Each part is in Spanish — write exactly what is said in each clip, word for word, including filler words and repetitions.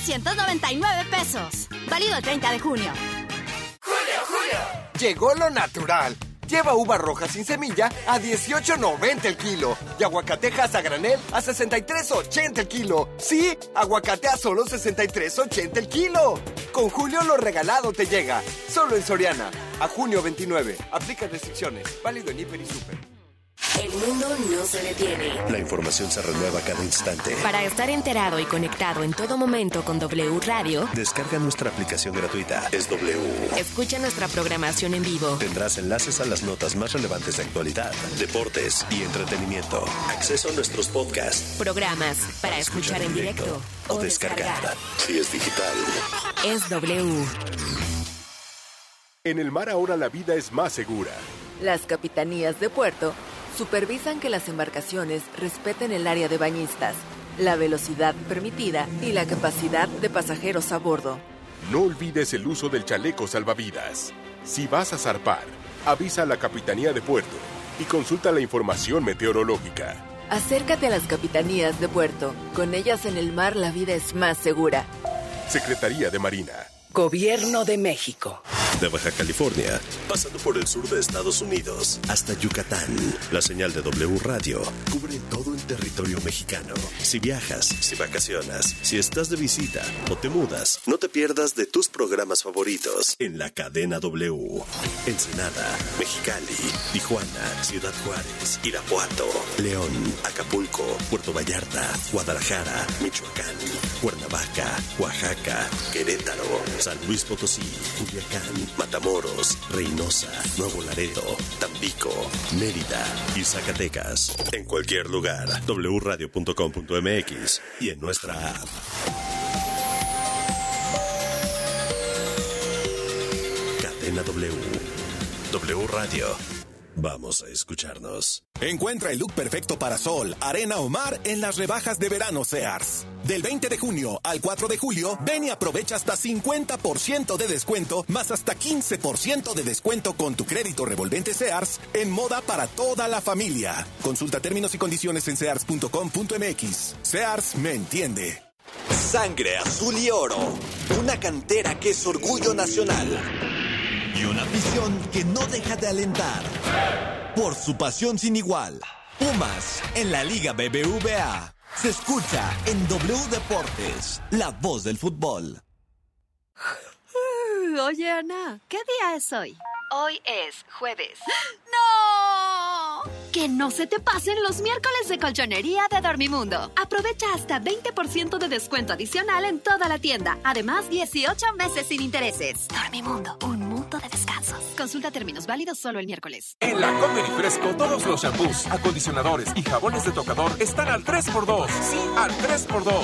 novecientos noventa y nueve pesos. Válido el treinta de junio. ¡Julio, Julio! Llegó lo natural. Lleva uva roja sin semilla a dieciocho noventa el kilo. Y aguacatejas a granel a sesenta y tres ochenta el kilo. Sí, aguacate a solo sesenta y tres ochenta el kilo. Con Julio lo regalado te llega. Solo en Soriana. A junio veintinueve. Aplica restricciones. Válido en Hiper y Super. El mundo no se detiene. La información se renueva cada instante. Para estar enterado y conectado en todo momento con W Radio, descarga nuestra aplicación gratuita. Es W. Escucha nuestra programación en vivo. Tendrás enlaces a las notas más relevantes de actualidad, deportes y entretenimiento. Acceso a nuestros podcasts, programas para escuchar, escuchar en directo, directo o descargar. descargar. Si es digital, es W. En el mar ahora la vida es más segura. Las capitanías de puerto supervisan que las embarcaciones respeten el área de bañistas, la velocidad permitida y la capacidad de pasajeros a bordo. No olvides el uso del chaleco salvavidas. Si vas a zarpar, avisa a la Capitanía de Puerto y consulta la información meteorológica. Acércate a las capitanías de puerto. Con ellas en el mar la vida es más segura. Secretaría de Marina. Gobierno de México. De Baja California, pasando por el sur de Estados Unidos, hasta Yucatán. La señal de W Radio cubre todo el territorio mexicano. Si viajas, si vacacionas, si estás de visita o te mudas, no te pierdas de tus programas favoritos en la cadena W. Ensenada, Mexicali, Tijuana, Ciudad Juárez, Irapuato, León, Acapulco, Puerto Vallarta, Guadalajara, Michoacán, Cuernavaca, Oaxaca, Querétaro, San Luis Potosí, Culiacán, Matamoros, Reynosa, Nuevo Laredo, Tampico, Mérida y Zacatecas. En cualquier lugar, doble u radio punto com punto m x y en nuestra app. Cadena W. W Radio. Vamos a escucharnos. Encuentra el look perfecto para sol, arena o mar en las rebajas de verano Sears. Del veinte de junio al cuatro de julio, ven y aprovecha hasta cincuenta por ciento de descuento, más hasta quince por ciento de descuento con tu crédito revolvente Sears en moda para toda la familia. Consulta términos y condiciones en sears punto com punto m x. Sears me entiende. Sangre azul y oro. Una cantera que es orgullo nacional. Y una afición que no deja de alentar por su pasión sin igual. Pumas en la Liga B B V A. Se escucha en W Deportes, la voz del fútbol. Oye, Ana, ¿qué día es hoy? Hoy es jueves. ¡No! Que no se te pasen los miércoles de colchonería de Dormimundo. Aprovecha hasta veinte por ciento de descuento adicional en toda la tienda. Además, dieciocho meses sin intereses. Dormimundo, un mundo de descansos. Consulta términos válidos solo el miércoles. En la Comer y Fresco, todos los shampoos, acondicionadores y jabones de tocador están al tres por dos. Sí, al tres por dos.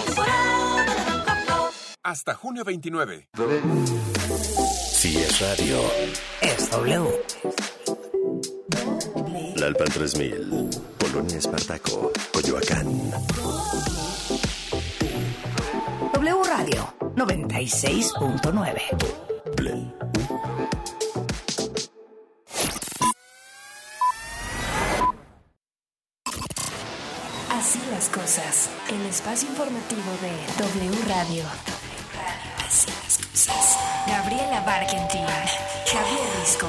Hasta junio veintinueve. Si es radio, es W. La Alpan tres mil, Polonia Espartaco, Coyoacán. W Radio noventa y seis punto nueve. Play. Así las cosas. El espacio informativo de W Radio. Así las cosas. Gabriela Barkentin, Javier Risco.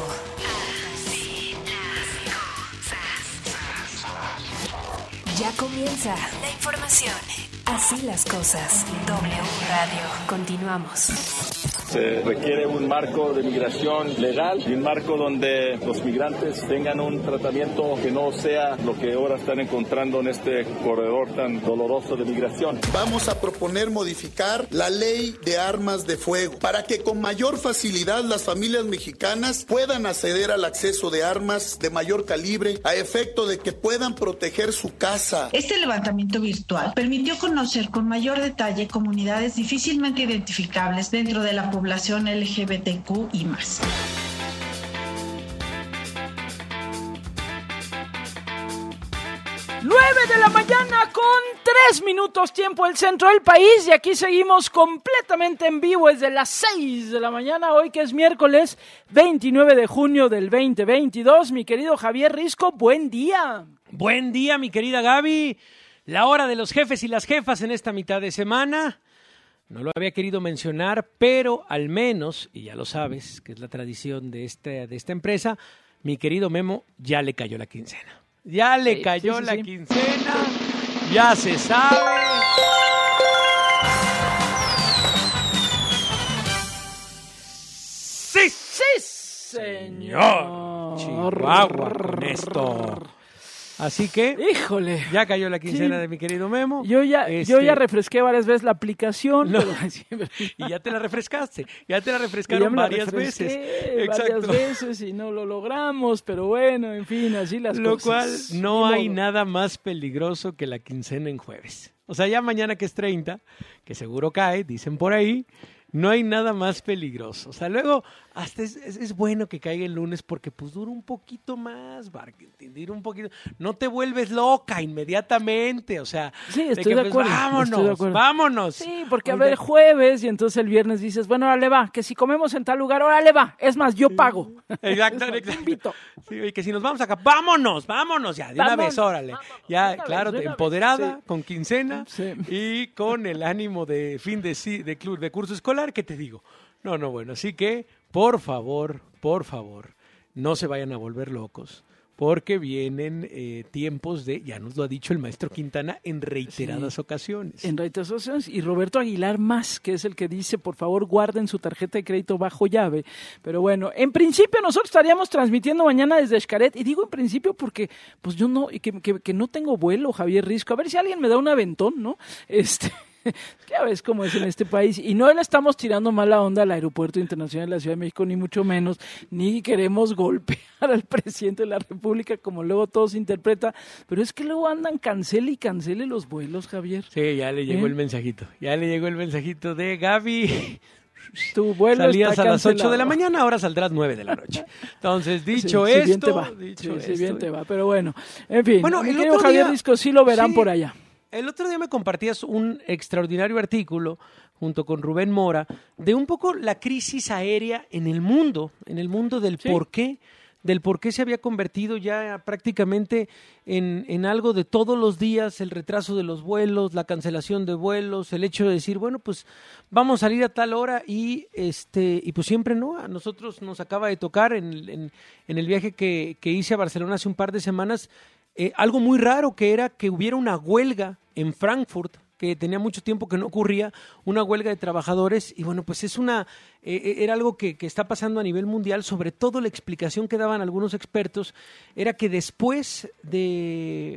Ya comienza la información. Así las cosas. W Radio. Continuamos. Se requiere un marco de migración legal y un marco donde los migrantes tengan un tratamiento que no sea lo que ahora están encontrando en este corredor tan doloroso de migración. Vamos a proponer modificar la ley de armas de fuego para que con mayor facilidad las familias mexicanas puedan acceder al acceso de armas de mayor calibre a efecto de que puedan proteger su casa. Este levantamiento virtual permitió conocer con mayor detalle comunidades difícilmente identificables dentro de la población L G B T Q y más. nueve de la mañana con tres minutos tiempo el centro del país y aquí seguimos completamente en vivo desde las seis de la mañana, hoy que es miércoles veintinueve de junio del veinte veintidós. Mi querido Javier Risco, buen día. Buen día, mi querida Gaby. La hora de los jefes y las jefas en esta mitad de semana. No lo había querido mencionar, pero al menos, y ya lo sabes, que es la tradición de, este, de esta empresa, mi querido Memo, ya le cayó la quincena. Ya le sí, cayó sí, sí, la sí. quincena, ya se sabe. ¡Sí! ¡Sí, señor! Chihuahua con esto. Así que, híjole, ya cayó la quincena sí. de mi querido Memo. Yo ya, este... yo ya refresqué varias veces la aplicación. No. Pero... y ya te la refrescaste, ya te la refrescaron la varias veces. Exacto. Varias veces y no lo logramos, pero bueno, en fin, así las lo cosas. Lo cual no hay modo. nada más peligroso que la quincena en jueves. O sea, ya mañana que es treinta, que seguro cae, dicen por ahí, no hay nada más peligroso. O sea, luego hasta es, es, es bueno que caiga el lunes porque pues dura un poquito más, dura un poquito. No te vuelves loca inmediatamente, o sea, sí, estoy de, que, de, pues, acuerdo, vámonos, estoy de acuerdo. vámonos. Sí, porque a ver, jueves y entonces el viernes dices, bueno, órale va, que si comemos en tal lugar, órale va, es más, yo pago. Exacto, más, exacto. Sí, y que si nos vamos acá, vámonos, vámonos ya, de vámonos, una vez, órale. Vámonos, ya, una claro, vez, empoderada, sí. con quincena sí. y con el ánimo de fin de, de, club, de curso escolar, ¿qué te digo? No, no, bueno, así que, por favor, por favor, no se vayan a volver locos, porque vienen eh, tiempos de, ya nos lo ha dicho el maestro Quintana en reiteradas sí, ocasiones. En reiteradas ocasiones, y Roberto Aguilar más, que es el que dice, por favor, guarden su tarjeta de crédito bajo llave. Pero bueno, en principio nosotros estaríamos transmitiendo mañana desde Xcaret, y digo en principio porque, pues yo no, que, que, que no tengo vuelo, Javier Risco, a ver si alguien me da un aventón, ¿no? Este... Ya ves cómo es en este país, y no le estamos tirando mala onda al Aeropuerto Internacional de la Ciudad de México, ni mucho menos, ni queremos golpear al presidente de la República como luego todo se interpreta, pero es que luego andan cancele y cancele los vuelos, Javier. Sí, ya le llegó ¿Eh? el mensajito, ya le llegó el mensajito de Gaby. Tu vuelo Salías está a las cancelado. ocho de la mañana, ahora saldrás nueve de la noche. Entonces, dicho sí, esto, si bien te va. dicho Sí, esto, si bien te va, pero bueno, en fin, bueno, mi el querido otro Javier día, Risco, sí lo verán sí, por allá. El otro día me compartías un extraordinario artículo junto con Rubén Mora de un poco la crisis aérea en el mundo, en el mundo del sí. por qué, del por qué se había convertido ya prácticamente en, en algo de todos los días, el retraso de los vuelos, la cancelación de vuelos, el hecho de decir, bueno, pues vamos a salir a tal hora y este y pues siempre no, a nosotros nos acaba de tocar en, en, en el viaje que, que hice a Barcelona hace un par de semanas, eh, algo muy raro que era que hubiera una huelga en Frankfurt, que tenía mucho tiempo que no ocurría, una huelga de trabajadores, y bueno, pues es una eh, era algo que, que está pasando a nivel mundial. Sobre todo la explicación que daban algunos expertos era que después de,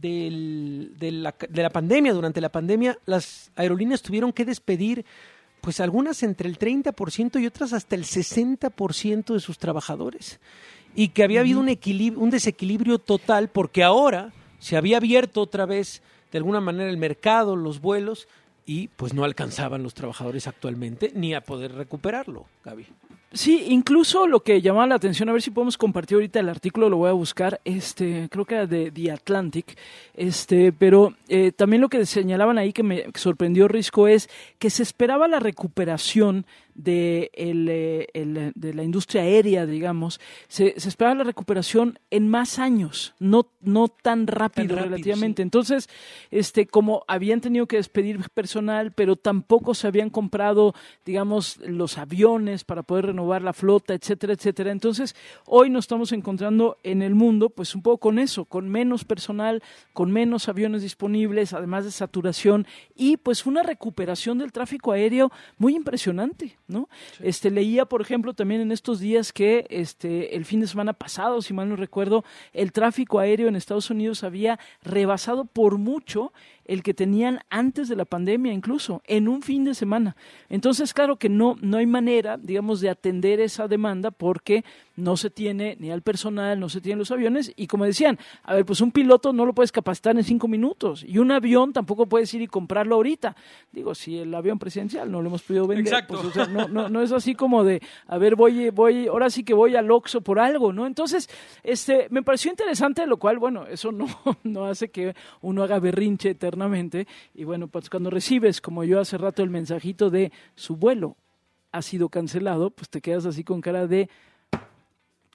de, de, la, de la pandemia, durante la pandemia, las aerolíneas tuvieron que despedir pues algunas entre el treinta por ciento y otras hasta el sesenta por ciento de sus trabajadores, y que había habido un, equilibrio, un desequilibrio total, porque ahora se había abierto otra vez de alguna manera el mercado, los vuelos, y pues no alcanzaban los trabajadores actualmente ni a poder recuperarlo, Gaby. Sí, incluso lo que llamaba la atención, a ver si podemos compartir ahorita el artículo, lo voy a buscar, este, creo que era de The Atlantic, este, pero eh, también lo que señalaban ahí que me sorprendió, Risco, es que se esperaba la recuperación de, el, el, de la industria aérea, digamos, se, se esperaba la recuperación en más años, no, no tan rápido, tan rápido relativamente. Sí. Entonces, este, como habían tenido que despedir personal, pero tampoco se habían comprado, digamos, los aviones para poder renovar la flota, etcétera, etcétera. Entonces, hoy nos estamos encontrando en el mundo, pues un poco con eso, con menos personal, con menos aviones disponibles, además de saturación, y pues una recuperación del tráfico aéreo muy impresionante, ¿no? Sí. Este, leía, por ejemplo, también en estos días que este, el fin de semana pasado, si mal no recuerdo, el tráfico aéreo en Estados Unidos había rebasado por mucho el que tenían antes de la pandemia, incluso en un fin de semana. Entonces, claro que no, no hay manera, digamos, de atender esa demanda porque no se tiene ni al personal, no se tienen los aviones, y como decían, a ver, pues un piloto no lo puedes capacitar en cinco minutos, y un avión tampoco puedes ir y comprarlo ahorita. Digo, si el avión presidencial no lo hemos podido vender, exacto. Pues, o sea, no, no, no es así como de, a ver, voy, voy, ahora sí que voy al Oxxo por algo, ¿no? Entonces, este, me pareció interesante, lo cual, bueno, eso no, no hace que uno haga berrinche eternamente, y bueno, pues cuando recibes, como yo hace rato, el mensajito de su vuelo ha sido cancelado, pues te quedas así con cara de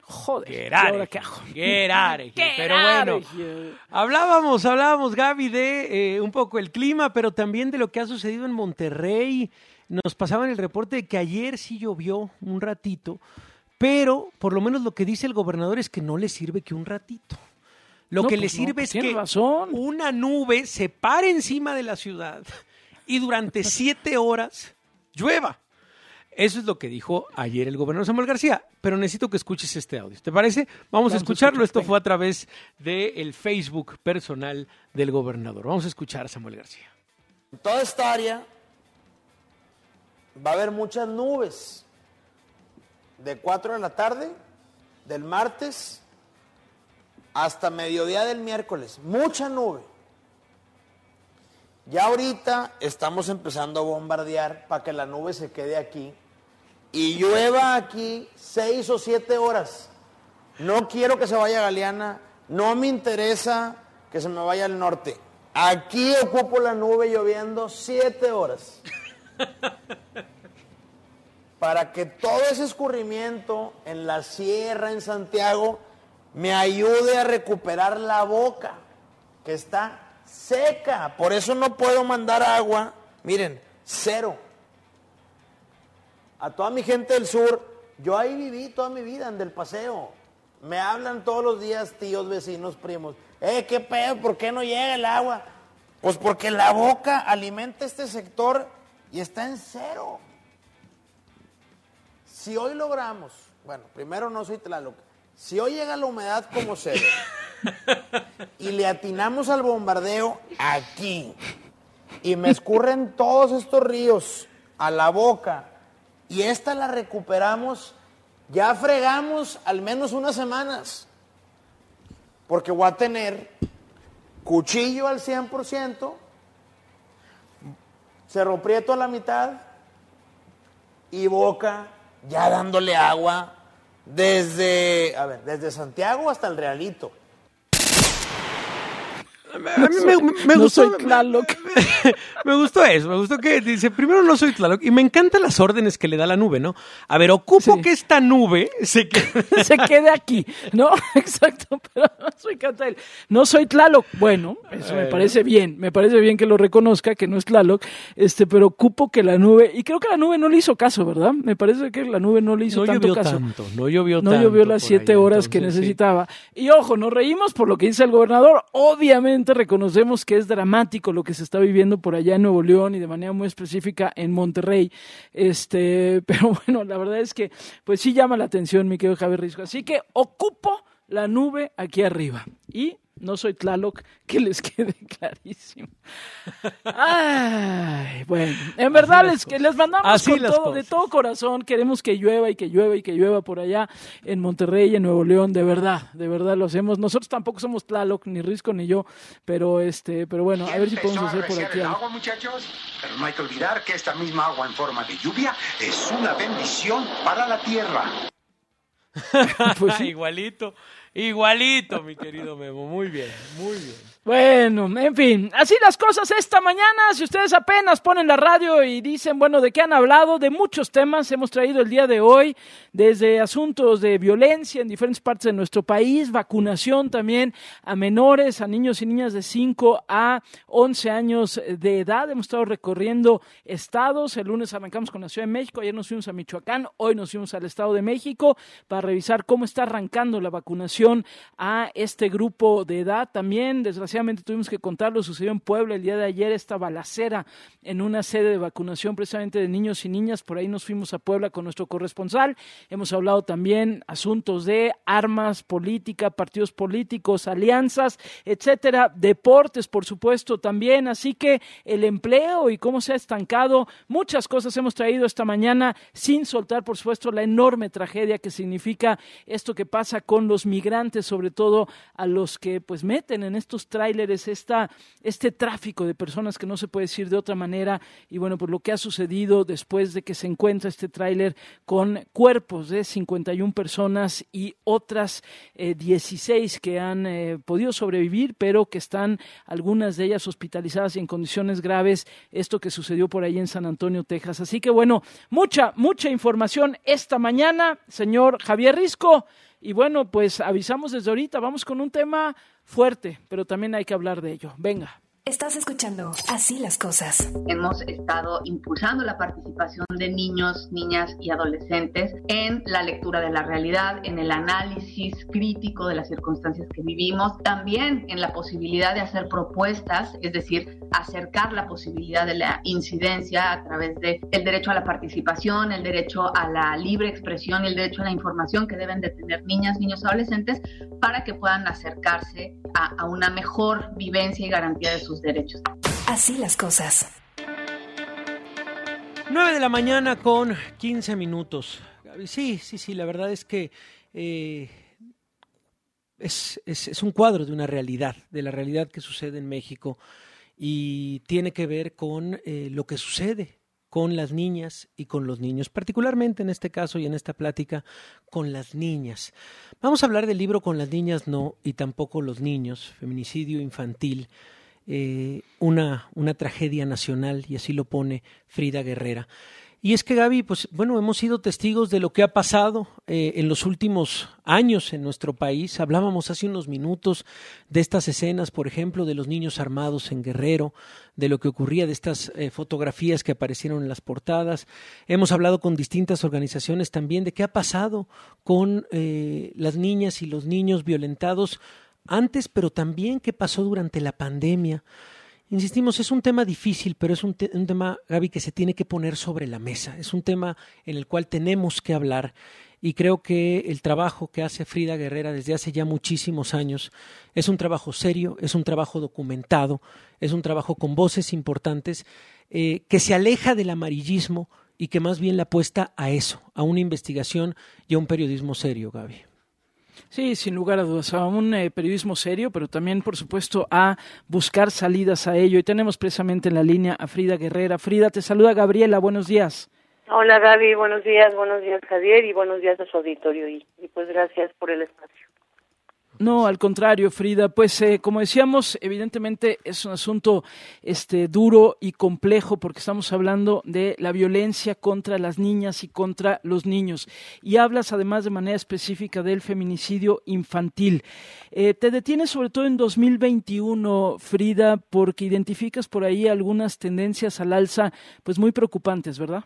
Joder, Get out ¿ahora of qué here, hago? get out of here. Get Pero out bueno, of here. hablábamos, hablábamos, Gaby, de eh, un poco el clima, pero también de lo que ha sucedido en Monterrey. Nos pasaban el reporte de que ayer sí llovió un ratito, pero por lo menos lo que dice el gobernador es que no le sirve que un ratito. Lo No, que pues le no, sirve pues es tiene que razón. una nube se pare encima de la ciudad y durante siete horas llueva. Eso es lo que dijo ayer el gobernador Samuel García, pero necesito que escuches este audio. ¿Te parece? Vamos, Vamos a escucharlo. A escuchar. Esto fue a través del Facebook personal del gobernador. Vamos a escuchar a Samuel García. En toda esta área va a haber muchas nubes. De cuatro de la tarde, del martes, hasta mediodía del miércoles. Mucha nube. Ya ahorita estamos empezando a bombardear para que la nube se quede aquí y llueva aquí seis o siete horas. No quiero que se vaya a Galeana, no me interesa que se me vaya al norte. Aquí ocupo la nube lloviendo siete horas. Para que todo ese escurrimiento en la sierra, en Santiago, me ayude a recuperar la boca, que está seca. Por eso no puedo mandar agua. Miren, cero. A toda mi gente del sur, yo ahí viví toda mi vida, en Del Paseo. Me hablan todos los días tíos, vecinos, primos. Eh, ¿qué pedo? ¿Por qué no llega el agua? Pues porque la boca alimenta este sector y está en cero. Si hoy logramos, bueno, primero no soy Tlaloc, si hoy llega la humedad como se ve y le atinamos al bombardeo aquí y me escurren todos estos ríos a la boca y esta la recuperamos, ya fregamos al menos unas semanas, porque voy a tener cuchillo al cien por ciento, Cerro Prieto a la mitad y boca ya dándole agua desde, a ver, desde Santiago hasta el Realito. A mí me, me, me no gustó, soy Tlaloc. Me, me gustó eso, me gustó que dice, primero no soy Tlaloc, y me encantan las órdenes que le da la nube, ¿no? A ver, ocupo sí. que esta nube se quede... se quede aquí, ¿no? Exacto, pero soy Catel. No soy Tlaloc. Bueno, eso me parece bien, me parece bien que lo reconozca, que no es Tlaloc, este, pero ocupo que la nube, y creo que la nube no le hizo caso, ¿verdad? Me parece que la nube no le hizo no tanto llovió caso. Tanto, no llovió no tanto. No llovió las siete ahí, horas entonces, que necesitaba. Sí. Y ojo, nos reímos por lo que dice el gobernador. Obviamente reconocemos que es dramático lo que se está viviendo por allá en Nuevo León y de manera muy específica en Monterrey. Este, pero bueno, la verdad es que pues sí llama la atención, mi querido Javier Risco. Así que ocupo la nube aquí arriba. Y no soy Tlaloc, que les quede clarísimo. Ay, bueno, en verdad les, que les mandamos Así con todo, de todo corazón. Queremos que llueva y que llueva y que llueva por allá en Monterrey, en Nuevo León. De verdad, de verdad lo hacemos. Nosotros tampoco somos Tlaloc, ni Risco ni yo, pero este, pero bueno, a ver si podemos hacer por aquí el algo. agua, muchachos, pero no hay que olvidar que esta misma agua en forma de lluvia es una bendición para la tierra. Pues sí. Igualito, igualito, mi querido Memo. Muy bien, muy bien. Bueno, en fin, así las cosas esta mañana. Si ustedes apenas ponen la radio y dicen, bueno, ¿de qué han hablado? De muchos temas hemos traído el día de hoy, desde asuntos de violencia en diferentes partes de nuestro país, vacunación también a menores, a niños y niñas de cinco a once años de edad. Hemos estado recorriendo estados. El lunes arrancamos con la Ciudad de México, ayer nos fuimos a Michoacán, hoy nos fuimos al Estado de México para revisar cómo está arrancando la vacunación a este grupo de edad. También, desgraciadamente, tuvimos que contar lo sucedió en Puebla el día de ayer, esta balacera en una sede de vacunación precisamente de niños y niñas. Por ahí nos fuimos a Puebla con nuestro corresponsal. Hemos hablado también asuntos de armas, política, partidos políticos, alianzas, etcétera, deportes, por supuesto, también. Así que el empleo y cómo se ha estancado, muchas cosas hemos traído esta mañana, sin soltar, por supuesto, la enorme tragedia que significa esto que pasa con los migrantes, sobre todo a los que pues meten en estos tráileres esta, este tráfico de personas que no se puede decir de otra manera. Y bueno, pues lo que ha sucedido después de que se encuentra este tráiler con cuerpos de cincuenta y una personas y otras eh, dieciséis que han eh, podido sobrevivir, pero que están algunas de ellas hospitalizadas y en condiciones graves, esto que sucedió por ahí en San Antonio, Texas. Así que bueno, mucha, mucha información esta mañana, señor Javier Risco. Y bueno, pues avisamos desde ahorita, vamos con un tema fuerte, pero también hay que hablar de ello. Venga. Estás escuchando Así las Cosas. Hemos estado impulsando la participación de niños, niñas y adolescentes en la lectura de la realidad, en el análisis crítico de las circunstancias que vivimos, también en la posibilidad de hacer propuestas, es decir, acercar la posibilidad de la incidencia a través del derecho a la participación, el derecho a la libre expresión y el derecho a la información que deben de tener niñas, niños y adolescentes para que puedan acercarse a, a una mejor vivencia y garantía de sus derechos. Así las cosas. nueve de la mañana con quince minutos. Sí, sí, sí, la verdad es que eh, es, es, es un cuadro de una realidad, de la realidad que sucede en México y tiene que ver con eh, lo que sucede con las niñas y con los niños, particularmente en este caso y en esta plática con las niñas. Vamos a hablar del libro Con las niñas no y tampoco los niños, feminicidio infantil, eh, una, una tragedia nacional, y así lo pone Frida Guerrera. Y es que, Gaby, pues bueno, hemos sido testigos de lo que ha pasado eh, en los últimos años en nuestro país. Hablábamos hace unos minutos de estas escenas, por ejemplo, de los niños armados en Guerrero, de lo que ocurría, de estas eh, fotografías que aparecieron en las portadas. Hemos hablado con distintas organizaciones también de qué ha pasado con eh, las niñas y los niños violentados antes, pero también qué pasó durante la pandemia. Insistimos, es un tema difícil, pero es un, te- un tema, Gaby, que se tiene que poner sobre la mesa. Es un tema en el cual tenemos que hablar y creo que el trabajo que hace Frida Guerrera desde hace ya muchísimos años es un trabajo serio, es un trabajo documentado, es un trabajo con voces importantes eh, que se aleja del amarillismo y que más bien le apuesta a eso, a una investigación y a un periodismo serio, Gaby. Sí, sin lugar a dudas, a un eh, periodismo serio, pero también, por supuesto, a buscar salidas a ello. Y tenemos precisamente en la línea a Frida Guerrera. Frida, te saluda Gabriela, buenos días. Hola Gaby, buenos días, buenos días Javier y buenos días a su auditorio y, y pues gracias por el espacio. No, al contrario, Frida, pues eh, como decíamos, evidentemente es un asunto este duro y complejo porque estamos hablando de la violencia contra las niñas y contra los niños. Y hablas además de manera específica del feminicidio infantil. Eh, te detienes sobre todo en dos mil veintiuno, Frida, porque identificas por ahí algunas tendencias al alza pues muy preocupantes, ¿verdad?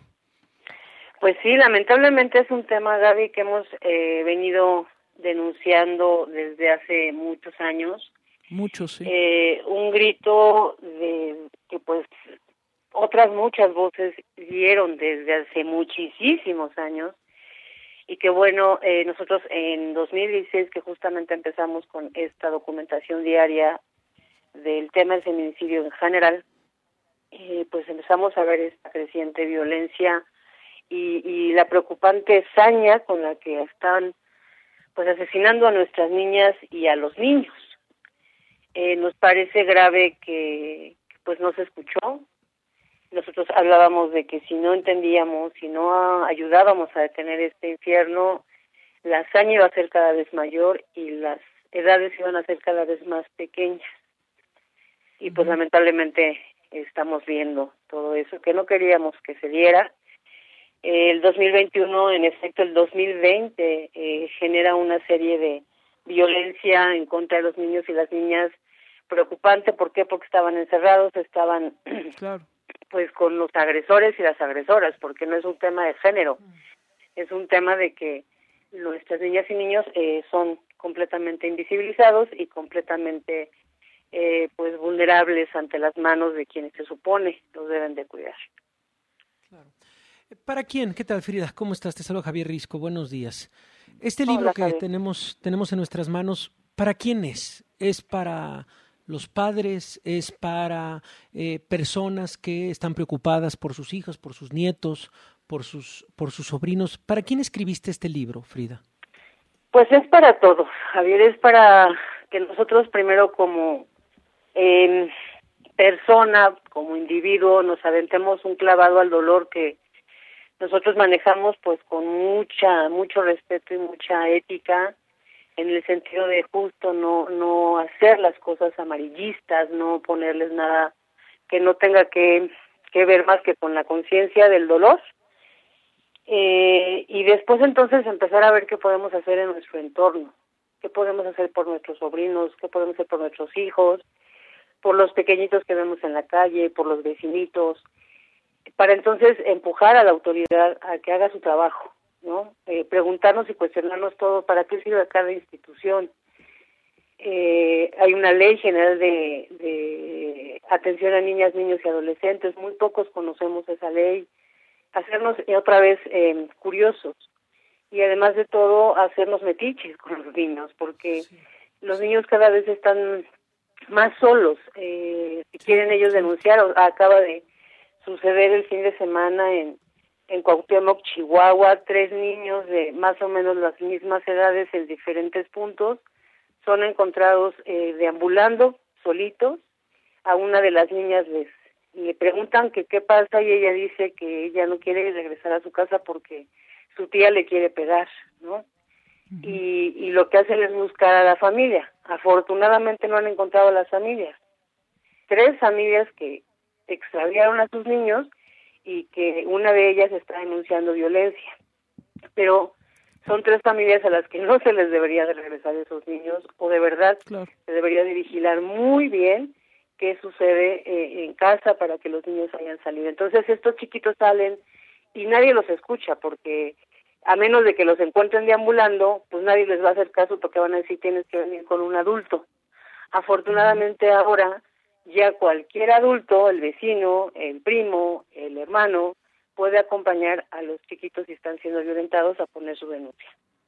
Pues sí, lamentablemente es un tema, Gaby, que hemos eh, venido denunciando desde hace muchos años. Muchos, sí. Eh, un grito de que pues otras muchas voces dieron desde hace muchísimos años y que bueno, eh, nosotros en dos mil dieciséis que justamente empezamos con esta documentación diaria del tema del feminicidio en general, eh, pues empezamos a ver esta creciente violencia y, y la preocupante saña con la que están pues asesinando a nuestras niñas y a los niños. Eh, nos parece grave que, que pues no se escuchó. Nosotros hablábamos de que si no entendíamos, si no ayudábamos a detener este infierno, la hazaña iba a ser cada vez mayor y las edades iban a ser cada vez más pequeñas. Y pues uh-huh. lamentablemente estamos viendo todo eso, que no queríamos que se diera. El dos mil veintiuno, en efecto, el dos mil veinte eh, genera una serie de violencia en contra de los niños y las niñas preocupante. ¿Por qué? Porque estaban encerrados, estaban claro. pues con los agresores y las agresoras, porque no es un tema de género, es un tema de que nuestras niñas y niños eh, son completamente invisibilizados y completamente eh, pues vulnerables ante las manos de quienes se supone los deben de cuidar. Claro. ¿Para quién? ¿Qué tal, Frida? ¿Cómo estás? Te saludo Javier Risco. Buenos días. Este libro Hola, que Javier. tenemos tenemos en nuestras manos, ¿para quién es? ¿Es para los padres? ¿Es para eh, personas que están preocupadas por sus hijos, por sus nietos, por sus por sus sobrinos? ¿Para quién escribiste este libro, Frida? Pues es para todos, Javier. Es para que nosotros primero como eh, persona, como individuo, nos aventemos un clavado al dolor que nosotros manejamos pues con mucha mucho respeto y mucha ética, en el sentido de justo no no hacer las cosas amarillistas, no ponerles nada que no tenga que, que ver más que con la conciencia del dolor Eh, y después entonces empezar a ver qué podemos hacer en nuestro entorno, qué podemos hacer por nuestros sobrinos, qué podemos hacer por nuestros hijos, por los pequeñitos que vemos en la calle, por los vecinitos, para entonces empujar a la autoridad a que haga su trabajo, ¿no? Eh, preguntarnos y cuestionarnos todo, ¿para qué sirve cada institución? Eh, hay una ley general de, de atención a niñas, niños y adolescentes, muy pocos conocemos esa ley. Hacernos eh, otra vez eh, curiosos y además de todo hacernos metiches con los niños, porque sí. los niños cada vez están más solos. Eh, si quieren ellos denunciar, o, acaba de suceder el fin de semana en, en Cuauhtémoc, Chihuahua, tres niños de más o menos las mismas edades en diferentes puntos son encontrados eh, deambulando solitos. A una de las niñas les le preguntan que qué pasa y ella dice que ella no quiere regresar a su casa porque su tía le quiere pegar, ¿no? Uh-huh. Y, y lo que hacen es buscar a la familia. Afortunadamente no han encontrado a las familias. Tres familias que extraviaron a sus niños y que una de ellas está denunciando violencia. Pero son tres familias a las que no se les debería de regresar a esos niños, o de verdad claro. se debería de vigilar muy bien qué sucede eh, en casa para que los niños hayan salido. Entonces estos chiquitos salen y nadie los escucha, porque a menos de que los encuentren deambulando, pues nadie les va a hacer caso porque van a decir tienes que venir con un adulto. Afortunadamente ahora ya cualquier adulto, el vecino, el primo, el hermano, puede acompañar a los chiquitos si están siendo violentados a poner su denuncia.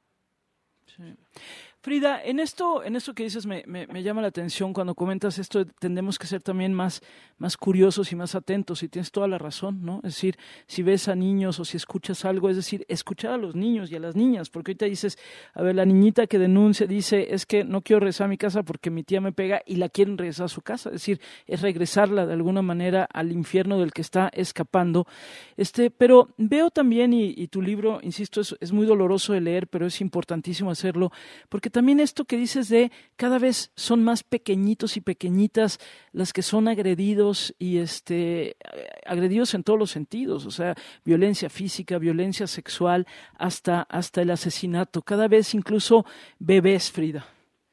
Sí. Frida, en esto, en esto que dices me, me, me llama la atención cuando comentas esto. Tendemos que ser también más, más curiosos y más atentos, y tienes toda la razón, ¿no? Es decir, si ves a niños o si escuchas algo, es decir, escuchar a los niños y a las niñas, porque ahorita dices, a ver, la niñita que denuncia dice, es que no quiero regresar a mi casa porque mi tía me pega, y la quieren regresar a su casa, es decir, es regresarla de alguna manera al infierno del que está escapando. Este, pero veo también, y, y tu libro, insisto, es, es muy doloroso de leer, pero es importantísimo hacerlo, porque también esto que dices de cada vez son más pequeñitos y pequeñitas las que son agredidos y este agredidos en todos los sentidos, o sea, violencia física, violencia sexual, hasta hasta el asesinato. Cada vez incluso bebés, Frida.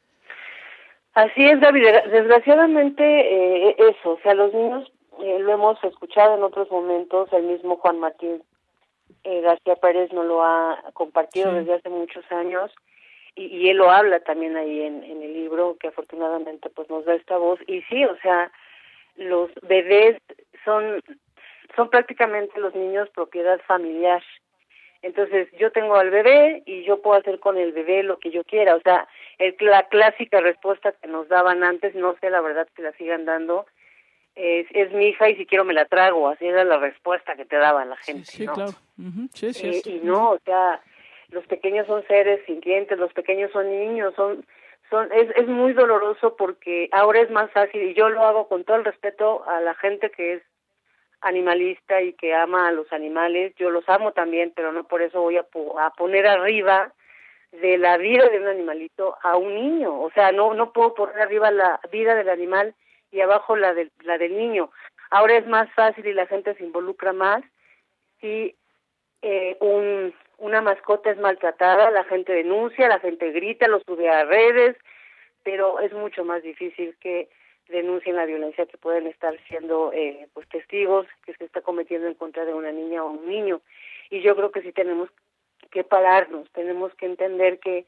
Así es, David. Desgraciadamente eh, eso, o sea, los niños eh, lo hemos escuchado en otros momentos. El mismo Juan Martín eh, García Pérez nos lo ha compartido sí. desde hace muchos años. Y, y él lo habla también ahí en, en el libro, que afortunadamente pues nos da esta voz. Y sí, o sea, los bebés son son prácticamente los niños propiedad familiar. Entonces yo tengo al bebé y yo puedo hacer con el bebé lo que yo quiera. O sea, el, la clásica respuesta que nos daban antes, no sé la verdad que la sigan dando, es, es mi hija y si quiero me la trago. Así era la respuesta que te daba la gente, sí, sí, ¿no? Claro. Uh-huh. Sí, sí, eh, sí. Y no, o sea, los pequeños son seres sintientes, los pequeños son niños, son, son, es, es muy doloroso porque ahora es más fácil, y yo lo hago con todo el respeto a la gente que es animalista y que ama a los animales. Yo los amo también, pero no por eso voy a, po- a poner arriba de la vida de un animalito a un niño. O sea, no, no puedo poner arriba la vida del animal y abajo la, de, la del niño. Ahora es más fácil y la gente se involucra más si eh, un una mascota es maltratada, la gente denuncia, la gente grita, lo sube a redes, pero es mucho más difícil que denuncien la violencia que pueden estar siendo eh, pues testigos que se está cometiendo en contra de una niña o un niño. Y yo creo que sí tenemos que pararnos, tenemos que entender que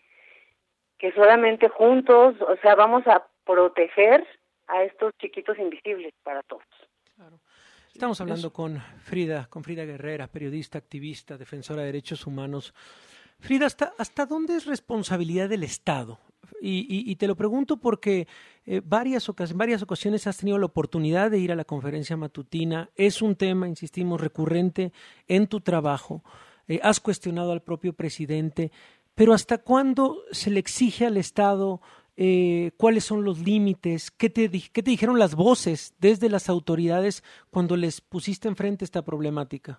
que solamente juntos, o sea, vamos a proteger a estos chiquitos invisibles para todos. Claro. Estamos hablando con Frida, con Frida Guerrera, periodista, activista, defensora de derechos humanos. Frida, ¿hasta, hasta dónde es responsabilidad del Estado? Y, y, y te lo pregunto porque eh, varias ocas- en varias ocasiones has tenido la oportunidad de ir a la conferencia matutina. Es un tema, insistimos, recurrente en tu trabajo. Eh, has cuestionado al propio presidente, pero ¿hasta cuándo se le exige al Estado? Eh, ¿Cuáles son los límites? ¿Qué te, ¿Qué te dijeron las voces desde las autoridades cuando les pusiste enfrente esta problemática?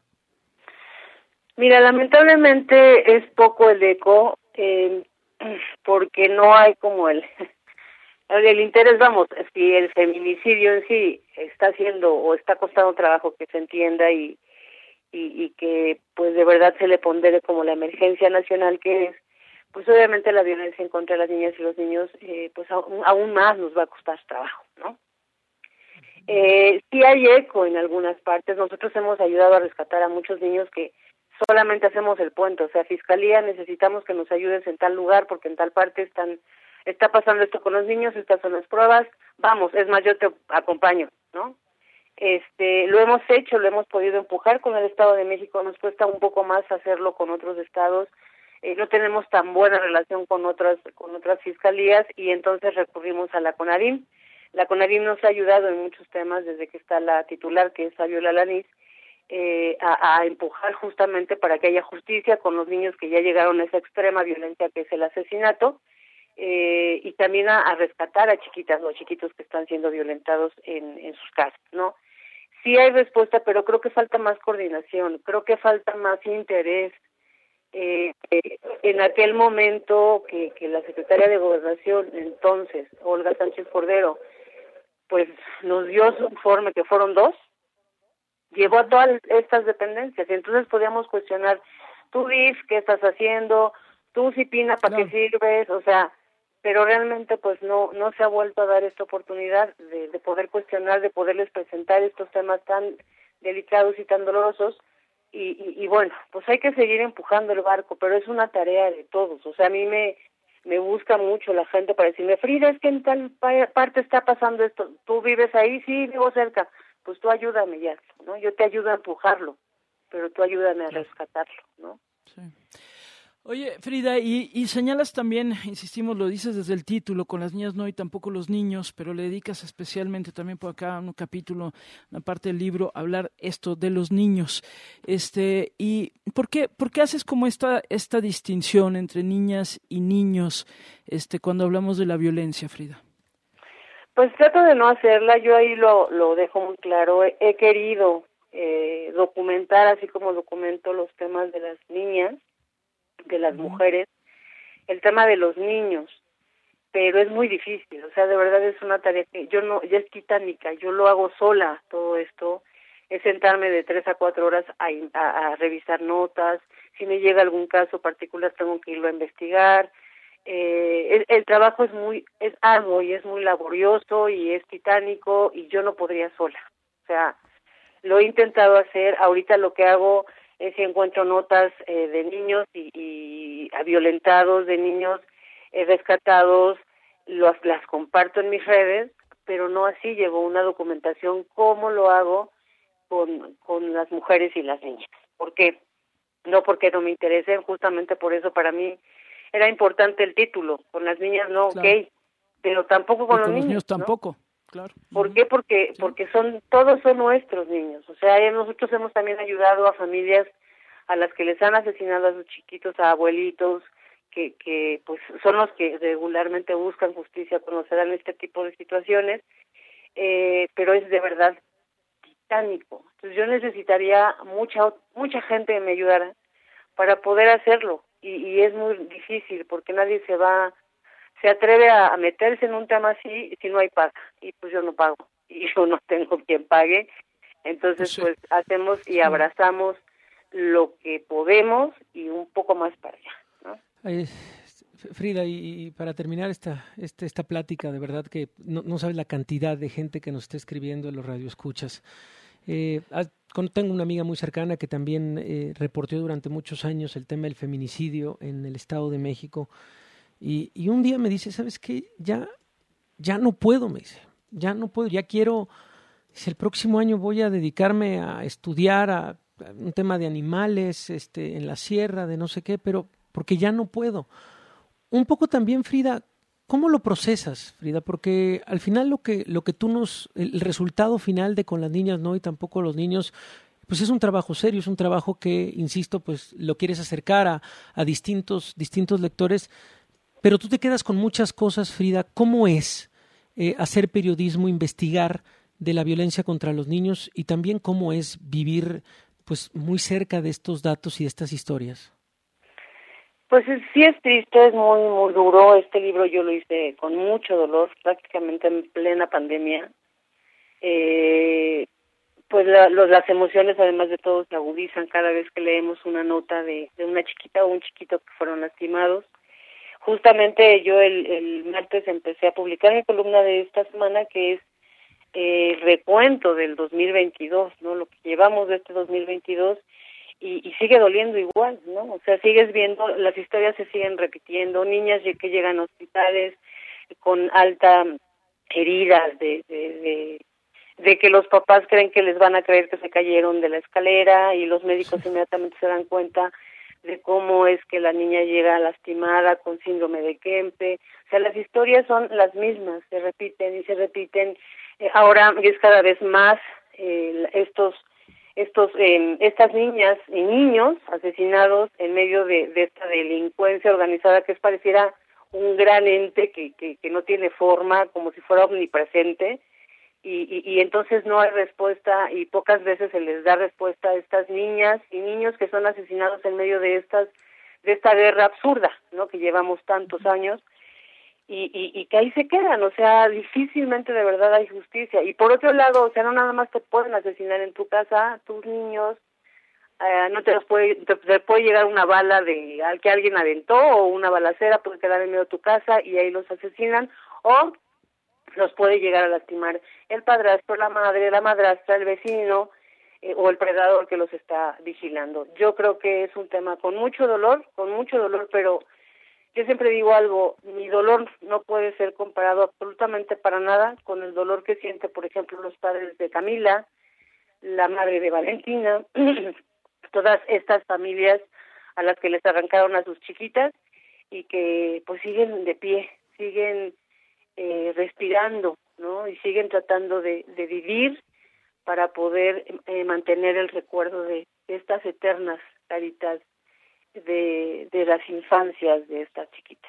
Mira, lamentablemente es poco el eco, eh, porque no hay como el, el interés, vamos, si el feminicidio en sí está haciendo o está costando trabajo que se entienda y, y, y que pues de verdad se le pondere como la emergencia nacional que es, pues obviamente la violencia en contra de las niñas y los niños eh, pues aún, aún más nos va a costar trabajo, ¿no? Eh, sí hay eco en algunas partes. Nosotros hemos ayudado a rescatar a muchos niños que solamente hacemos el puente, o sea, Fiscalía, necesitamos que nos ayudes en tal lugar porque en tal parte están está pasando esto con los niños, estas son las pruebas, vamos, es más, yo te acompaño, ¿no? Este, lo hemos hecho, lo hemos podido empujar con el Estado de México, nos cuesta un poco más hacerlo con otros estados, eh, no tenemos tan buena relación con otras con otras fiscalías y entonces recurrimos a la CONAVIM. La CONAVIM nos ha ayudado en muchos temas desde que está la titular, que es Fabiola Laniz, eh, a, a empujar justamente para que haya justicia con los niños que ya llegaron a esa extrema violencia que es el asesinato, eh, y también a, a rescatar a chiquitas o chiquitos que están siendo violentados en, en sus casas, ¿no? Sí hay respuesta, pero creo que falta más coordinación, creo que falta más interés. Eh, eh, en aquel momento que, que la secretaria de Gobernación, entonces, Olga Sánchez Cordero, pues nos dio su informe, que fueron dos, llegó a todas estas dependencias, y entonces podíamos cuestionar, tú D I F, ¿qué estás haciendo? Tú, Cipina, ¿para qué sirves? O sea, pero realmente pues no no se ha vuelto a dar esta oportunidad de, de poder cuestionar, de poderles presentar estos temas tan delicados y tan dolorosos, y, y, y bueno, pues hay que seguir empujando el barco, pero es una tarea de todos. O sea, a mí me me busca mucho la gente para decirme, Frida, es que en tal pa- parte está pasando esto, ¿tú vives ahí? Sí, vivo cerca. Pues tú ayúdame ya, ¿no? Yo te ayudo a empujarlo, pero tú ayúdame a rescatarlo, ¿no? Sí. Oye, Frida, y, y señalas también, insistimos, lo dices desde el título, con las niñas no y tampoco los niños, pero le dedicas especialmente también por acá un capítulo, una parte del libro, a hablar esto de los niños. Este, y ¿por qué, por qué haces como esta, esta distinción entre niñas y niños, este, cuando hablamos de la violencia, Frida? Pues trato de no hacerla, yo ahí lo, lo dejo muy claro, he, he querido eh, documentar, así como documento los temas de las niñas, de las mujeres, el tema de los niños, pero es muy difícil, o sea, de verdad es una tarea que yo no, ya es titánica, yo lo hago sola, todo esto, es sentarme de tres a cuatro horas a, a, a revisar notas, si me llega algún caso particular tengo que irlo a investigar, eh, el, el trabajo es muy, es arduo y es muy laborioso y es titánico y yo no podría sola, o sea, lo he intentado hacer, ahorita lo que hago es si encuentro notas eh, de niños y, y violentados, de niños eh, rescatados, los, las comparto en mis redes, pero no así llevo una documentación como lo hago con, con las mujeres y las niñas. ¿Por qué? No porque no me interesen, justamente por eso para mí era importante el título. Con las niñas no, claro. Ok, pero tampoco con, y los, con niños, los niños. ¿no? Tampoco. Claro. ¿Por qué? Porque sí. porque son todos son nuestros niños. O sea, nosotros hemos también ayudado a familias a las que les han asesinado a sus chiquitos, a abuelitos, que que pues son los que regularmente buscan justicia cuando se dan este tipo de situaciones, eh, pero es de verdad titánico. Entonces yo necesitaría mucha mucha gente que me ayudara para poder hacerlo, y, y es muy difícil porque nadie se va se atreve a, a meterse en un tema así si no hay paga, y pues yo no pago, y yo no tengo quien pague, entonces sí. Pues hacemos y abrazamos lo que podemos y un poco más para allá, ¿no? Eh, Frida, y, y para terminar esta, esta, esta plática, de verdad que no, no sabes la cantidad de gente que nos está escribiendo en los radioescuchas. Eh, tengo una amiga muy cercana que también eh, reportó durante muchos años el tema del feminicidio en el Estado de México. Y, y un día me dice, ¿sabes qué? Ya, ya no puedo, me dice, ya no puedo, ya quiero, dice, el próximo año voy a dedicarme a estudiar a, a un tema de animales, este, en la sierra, de no sé qué, pero porque ya no puedo. Un poco también, Frida, ¿cómo lo procesas, Frida? Porque al final lo que, lo que tú nos, el resultado final de Con las niñas no y tampoco los niños, pues es un trabajo serio, es un trabajo que, insisto, pues lo quieres acercar a, a distintos, distintos lectores. Pero tú te quedas con muchas cosas, Frida. ¿Cómo es eh, hacer periodismo, investigar de la violencia contra los niños y también cómo es vivir pues muy cerca de estos datos y de estas historias? Pues sí es triste, es muy muy duro. Este libro yo lo hice con mucho dolor, prácticamente en plena pandemia. Eh, pues la, los, las emociones, además de todo, se agudizan cada vez que leemos una nota de, de una chiquita o un chiquito que fueron lastimados. Justamente yo el, el martes empecé a publicar mi columna de esta semana, que es eh, el recuento del dos mil veintidós, ¿no? Lo que llevamos de este dos mil veintidós, y, y sigue doliendo igual, ¿no? O sea, sigues viendo, las historias se siguen repitiendo, niñas que llegan a hospitales con alta heridas de, de, de de que los papás creen que les van a creer que se cayeron de la escalera, y los médicos inmediatamente se dan cuenta de cómo es que la niña llega lastimada con síndrome de Kempe. O sea, las historias son las mismas, se repiten y se repiten. Eh, ahora es cada vez más eh, estos estos eh, estas niñas y niños asesinados en medio de, de esta delincuencia organizada, que es pareciera un gran ente que, que, que no tiene forma, como si fuera omnipresente. Y, y, y entonces no hay respuesta, y pocas veces se les da respuesta a estas niñas y niños que son asesinados en medio de estas de esta guerra absurda, ¿no? Que llevamos tantos años, y, y, y que ahí se quedan. O sea, difícilmente de verdad hay justicia. Y por otro lado, o sea, no nada más te pueden asesinar en tu casa, tus niños, eh, no te los puede, te, te puede llegar una bala de al que alguien aventó, o una balacera puede quedar en medio de tu casa y ahí los asesinan, o los puede llegar a lastimar el padrastro, la madre, la madrastra, el vecino eh, o el predador que los está vigilando. Yo creo que es un tema con mucho dolor, con mucho dolor, pero yo siempre digo algo, mi dolor no puede ser comparado absolutamente para nada con el dolor que siente, por ejemplo, los padres de Camila, la madre de Valentina, todas estas familias a las que les arrancaron a sus chiquitas y que pues siguen de pie, siguen Eh, respirando, ¿no? Y siguen tratando de, de vivir para poder eh, mantener el recuerdo de, de estas eternas caritas de, de las infancias de estas chiquitas.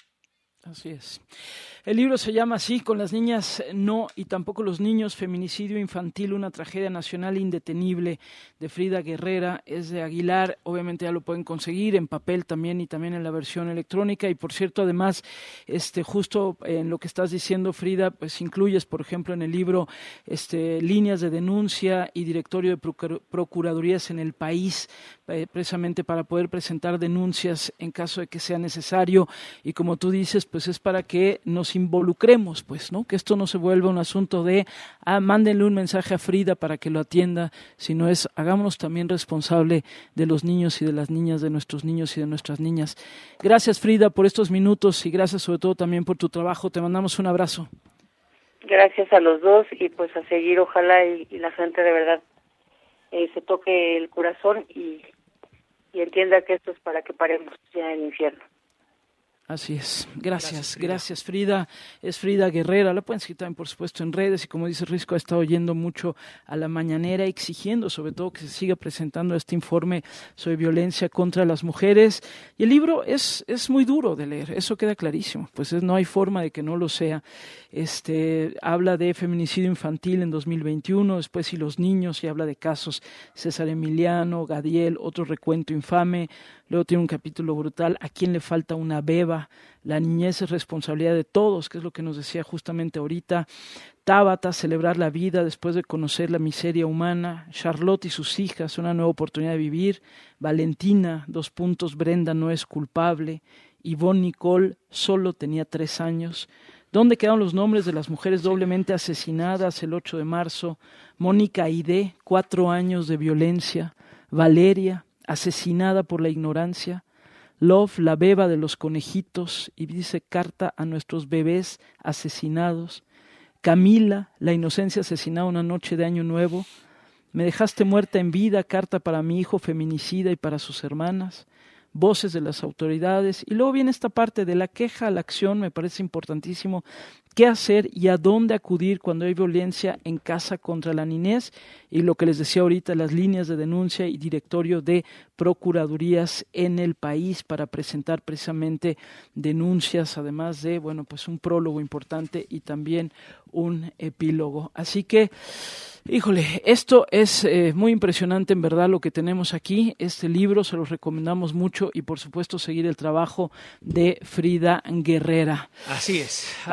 Así es. El libro se llama así, Con las niñas no y tampoco los niños, feminicidio infantil, una tragedia nacional indetenible, de Frida Guerrera. Es de Aguilar, obviamente ya lo pueden conseguir en papel también y también en la versión electrónica. Y por cierto, además, este justo en lo que estás diciendo, Frida, pues incluyes, por ejemplo, en el libro este líneas de denuncia y directorio de procur- procuradurías en el país, eh, precisamente para poder presentar denuncias en caso de que sea necesario. Y como tú dices, pues es para que nos involucremos, pues, ¿no? Que esto no se vuelva un asunto de, ah, mándenle un mensaje a Frida para que lo atienda, sino es, hagámonos también responsable de los niños y de las niñas, de nuestros niños y de nuestras niñas. Gracias, Frida, por estos minutos, y gracias sobre todo también por tu trabajo. Te mandamos un abrazo. Gracias a los dos, y pues a seguir, ojalá y, y la gente de verdad eh, se toque el corazón y, y entienda que esto es para que paremos ya el infierno. Así es. Gracias, gracias Frida. Gracias, Frida. Es Frida Guerrera. La pueden seguir también, por supuesto, en redes. Y como dice Risco, ha estado yendo mucho a la mañanera, exigiendo sobre todo que se siga presentando este informe sobre violencia contra las mujeres. Y el libro es, es muy duro de leer, eso queda clarísimo. Pues es, no hay forma de que no lo sea. Este, habla de feminicidio infantil en dos mil veintiuno, después y los niños, y habla de casos César Emiliano, Gadiel, otro recuento infame. Luego tiene un capítulo brutal, ¿a quién le falta una beba? La niñez es responsabilidad de todos, que es lo que nos decía justamente ahorita. Tábata, celebrar la vida después de conocer la miseria humana. Charlotte y sus hijas, una nueva oportunidad de vivir. Valentina, dos puntos, Brenda no es culpable. Yvonne Nicole solo tenía tres años. ¿Dónde quedaron los nombres de las mujeres doblemente asesinadas el ocho de marzo? Mónica Aide, cuatro años de violencia. Valeria, asesinada por la ignorancia. Love, la beba de los conejitos, y dice carta a nuestros bebés asesinados. Camila, la inocencia asesinada una noche de Año Nuevo. Me dejaste muerta en vida, carta para mi hijo feminicida y para sus hermanas. Voces de las autoridades. Y luego viene esta parte de la queja a la acción, me parece importantísimo. ¿Qué hacer y a dónde acudir cuando hay violencia en casa contra la niñez? Y lo que les decía ahorita, las líneas de denuncia y directorio de procuradurías en el país para presentar precisamente denuncias, además de, bueno, pues un prólogo importante y también un epílogo. Así que, híjole, esto es eh, muy impresionante en verdad lo que tenemos aquí. Este libro se los recomendamos mucho y por supuesto seguir el trabajo de Frida Guerrera. Así es, así Ay, es.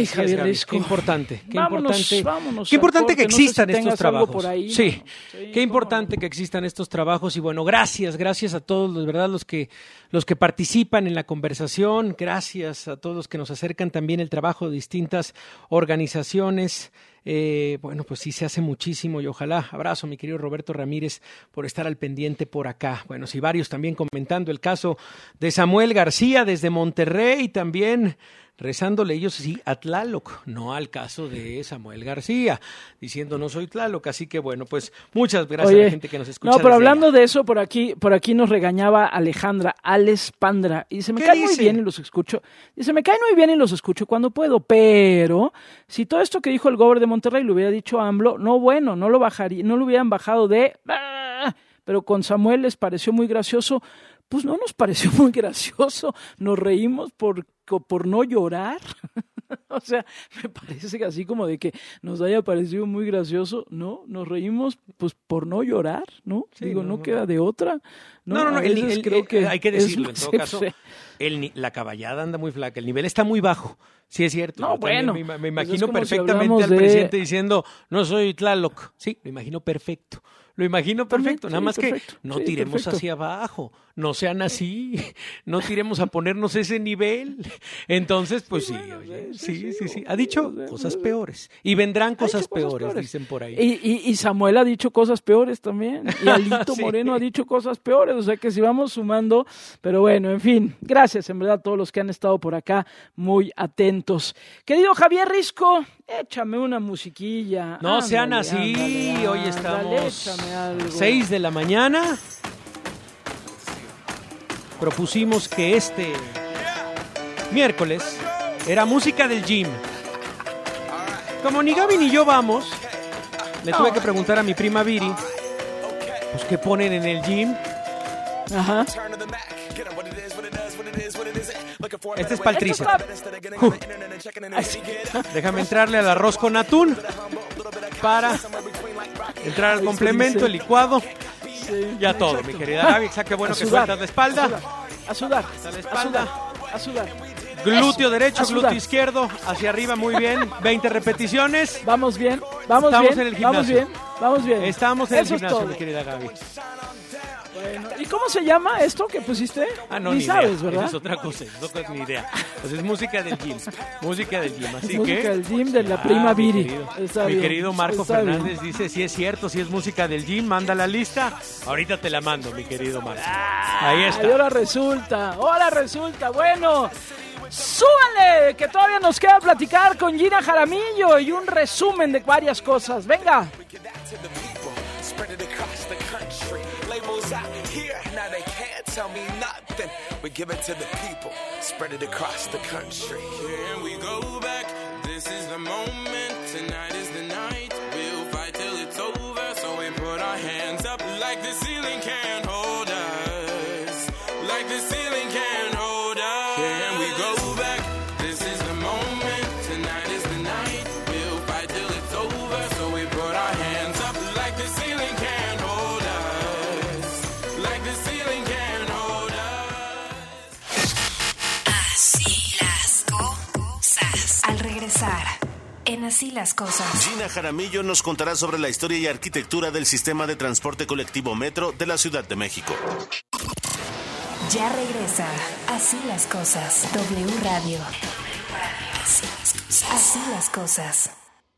Javier Gaby, Risco. Qué importante, qué vámonos, importante, vámonos qué importante que corte. No sé existan si estos tengas algo trabajos. por ahí, sí, ¿no? Sí, qué importante que existan estos trabajos y bueno, gracias, gracias a todos, de verdad, los que los que participan en la conversación, gracias a todos los que nos acercan también el trabajo de distintas organizaciones. Eh, bueno, pues sí se hace muchísimo y ojalá, abrazo mi querido Roberto Ramírez por estar al pendiente por acá. Bueno, sí, varios también comentando el caso de Samuel García desde Monterrey, también rezándole ellos sí a Tlaloc, no al caso de Samuel García, diciendo no soy Tlaloc, así que bueno, pues muchas gracias Oye, a la gente que nos escucha. No, pero desde hablando allá. de eso, por aquí, por aquí nos regañaba Alejandra, Alex Pandra, y se me ¿Qué cae dice? muy bien y los escucho. Dice, me cae muy bien y los escucho cuando puedo, pero si todo esto que dijo el gobernador de Monterrey lo hubiera dicho AMLO, no bueno, no lo bajaría, no lo hubieran bajado de, pero con Samuel les pareció muy gracioso. Pues no nos pareció muy gracioso, nos reímos por, por no llorar. O sea, me parece que así como de que nos haya parecido muy gracioso, ¿no? Nos reímos pues por no llorar, ¿no? Sí, Digo, no, no, no queda de otra. No, No, no, no, A el, veces el- creo el- que hay que es decirlo, en más todo caso, efe- el, ni- la caballada anda muy flaca, el nivel está muy bajo, sí es cierto. No, Yo también bueno, Me, me pues es imagino como si perfectamente hablamos al de- presidente diciendo, no soy Tlaloc, sí, lo imagino perfecto. Lo imagino perfecto, sí, nada más perfecto, que no sí, tiremos perfecto. hacia abajo, no sean así, no tiremos a ponernos ese nivel. Entonces, pues sí, oye, sí, sí, sí, ha dicho cosas peores y vendrán cosas peores, dicen por ahí. Y, y, y Samuel ha dicho cosas peores también. Y Alito Sí. Moreno ha dicho cosas peores. O sea que si vamos sumando. Pero bueno, en fin. Gracias en verdad a todos los que han estado por acá muy atentos. Querido Javier Risco, échame una musiquilla. No sean Ándale, así, ándale, hoy ándale, estamos échame algo. seis de la mañana. Propusimos que este miércoles era música del gym. Como ni Gaby ni yo vamos, le tuve que preguntar a mi prima Viri, pues qué ponen en el gym. Ajá. Este es para el tríceps. Uh. Déjame entrarle al arroz con atún para entrar al complemento, el licuado. Ya todo, mi querida Gaby. Qué bueno A que sudar, sueltas la espalda. A sudar. La A espalda. sudar. A sudar. Glúteo Eso, derecho, a sudar. glúteo izquierdo, hacia arriba, muy bien. veinte repeticiones. Vamos bien, vamos Estamos bien. en el gimnasio. Vamos bien, vamos bien. Estamos en el Eso es gimnasio, todo. mi querida Gaby. Bueno, ¿y cómo se llama esto que pusiste? Ah, no, ni, ni sabes, idea. ¿verdad? Esa es otra cosa, esa es otra ni idea. Pues es música del gym. Música del gym, así Música que... del gym de la Ah, prima mi Viri. querido, Está mi bien, querido Marco está bien. Fernández dice, si es cierto, si es música del gym, manda la lista. Ahorita te la mando, mi querido Marco. Ahí está. Y ahora resulta, ahora resulta, bueno, súbanle, que todavía nos queda platicar con Gina Jaramillo y un resumen de varias cosas. Venga. Spread it across the country. Labels out here, now they can't tell me nothing. We give it to the people, spread it across the country. Here we go back, this is the moment, tonight is the night. We'll fight till it's over, so we put our hands up like the ceiling can't hold us. Like the ceiling can't hold us. Here we go back, this is the moment, tonight is the night. We'll fight till it's over, so we put our hands up like the ceiling can't hold us. Like the ceiling can't hold us. Así las cosas. Al regresar, en Así las cosas. Gina Jaramillo nos contará sobre la historia y arquitectura del sistema de transporte colectivo Metro de la Ciudad de México. Ya regresa Así las cosas. W Radio. Así las cosas. Así las cosas.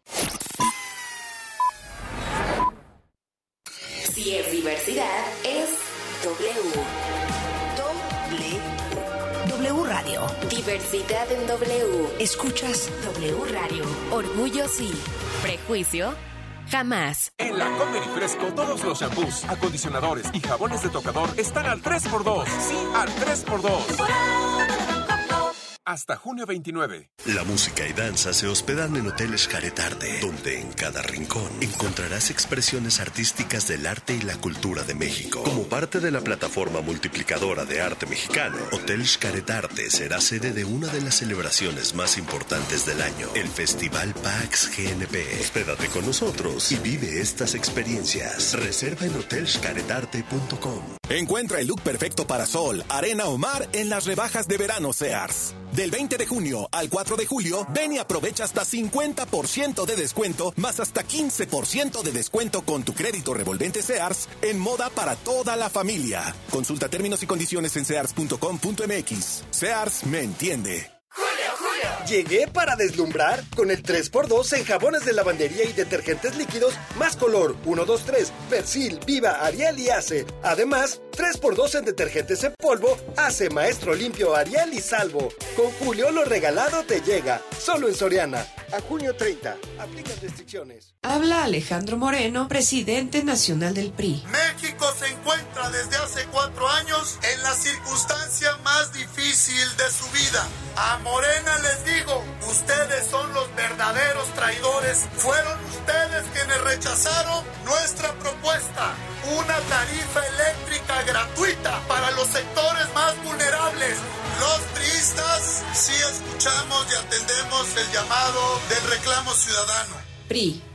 Si es diversidad, es W. W. W Radio. Diversidad en W. Escuchas W Radio. Orgullo sí. Prejuicio jamás. En la Comer y Fresco, todos los shampoos, acondicionadores y jabones de tocador están al tres por dos. Sí, al tres por dos. Hasta junio veintinueve. La música y danza se hospedan en Hotel Xcaret Arte, donde en cada rincón encontrarás expresiones artísticas del arte y la cultura de México. Como parte de la plataforma multiplicadora de arte mexicano, Hotel Xcaret Arte será sede de una de las celebraciones más importantes del año, el Festival PAX G N P. Hospédate con nosotros y vive estas experiencias. Reserva en hotel xcaret arte punto com. Encuentra el look perfecto para sol, arena o mar en las rebajas de verano Sears. Del veinte de junio al cuatro de julio, ven y aprovecha hasta cincuenta por ciento de descuento, más hasta quince por ciento de descuento con tu crédito revolvente Sears en moda para toda la familia. Consulta términos y condiciones en sears punto com punto m x. Sears me entiende. Llegué para deslumbrar con el tres por dos en jabones de lavandería y detergentes líquidos más color uno, dos, tres, Persil, Viva, Ariel y Ace. Además, tres por dos en detergentes en polvo, Ace, Maestro Limpio, Ariel y Salvo. Con Julio lo regalado te llega, solo en Soriana. A junio treinta, aplican restricciones. Habla Alejandro Moreno, presidente nacional del P R I. México se encuentra desde hace cuatro años en la circunstancia más difícil de su vida. A Morena les digo, ustedes son los verdaderos traidores. Fueron ustedes quienes rechazaron nuestra propuesta. Una tarifa eléctrica gratuita para los sectores más vulnerables. Los priistas sí escuchamos y atendemos el llamado del reclamo ciudadano. P R I.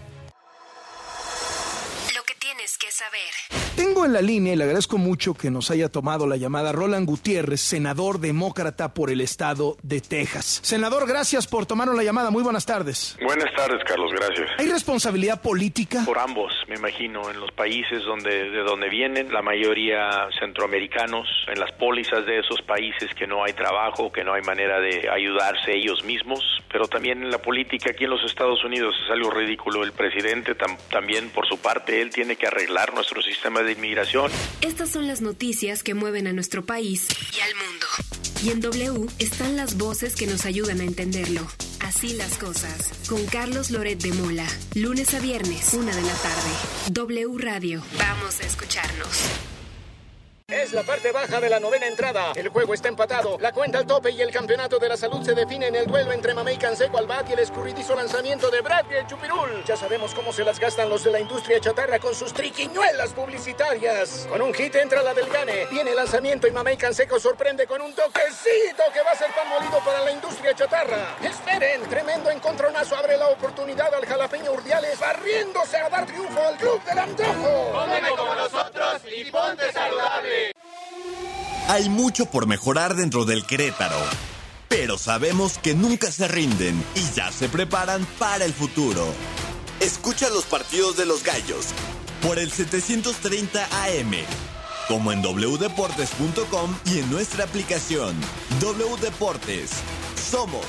Lo que tienes que saber. Tengo en la línea, y le agradezco mucho que nos haya tomado la llamada, Roland Gutiérrez, senador demócrata por el estado de Texas. Senador, gracias por tomarnos la llamada. Muy buenas tardes. Buenas tardes, Carlos, gracias. ¿Hay responsabilidad política? Por ambos, me imagino, en los países donde de donde vienen, la mayoría centroamericanos, en las pólizas de esos países que no hay trabajo, que no hay manera de ayudarse ellos mismos, pero también en la política aquí en los Estados Unidos es algo ridículo. El presidente tam, también, por su parte, él tiene que arreglar nuestro sistema de inmigración. Estas son las noticias que mueven a nuestro país y al mundo. Y en W están las voces que nos ayudan a entenderlo. Así las cosas. Con Carlos Loret de Mola. Lunes a viernes, una de la tarde. W Radio. Vamos a escucharnos. Es la parte baja de la novena entrada. El juego está empatado. La cuenta al tope y el campeonato de la salud se define en el duelo entre Mamey Canseco al bat y el escurridizo lanzamiento de Brad y el Chupirul. Ya sabemos cómo se las gastan los de la industria chatarra con sus triquiñuelas publicitarias. Con un hit entra la del Gane. Viene el lanzamiento y Mamey Canseco sorprende con un toquecito que va a ser pan molido para la industria chatarra. Esperen, tremendo encontronazo abre la oportunidad al jalapeño Urdiales barriéndose a dar triunfo al club del antojo. Cómeme como nosotros y ponte saludable. Hay mucho por mejorar dentro del Querétaro, pero sabemos que nunca se rinden y ya se preparan para el futuro. Escucha los partidos de los Gallos por el setecientos treinta A M, como en doble u deportes punto com y en nuestra aplicación W Deportes. Somos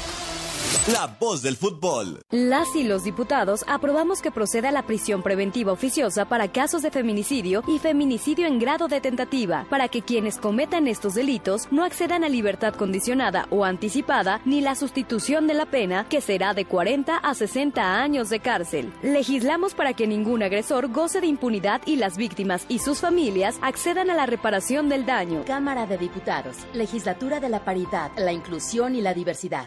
la voz del fútbol. Las y los diputados aprobamos que proceda la prisión preventiva oficiosa para casos de feminicidio y feminicidio en grado de tentativa, para que quienes cometan estos delitos no accedan a libertad condicionada o anticipada ni la sustitución de la pena, que será de cuarenta a sesenta años de cárcel. Legislamos para que ningún agresor goce de impunidad y las víctimas y sus familias accedan a la reparación del daño. Cámara de Diputados, Legislatura de la Paridad, la Inclusión y la Diversidad.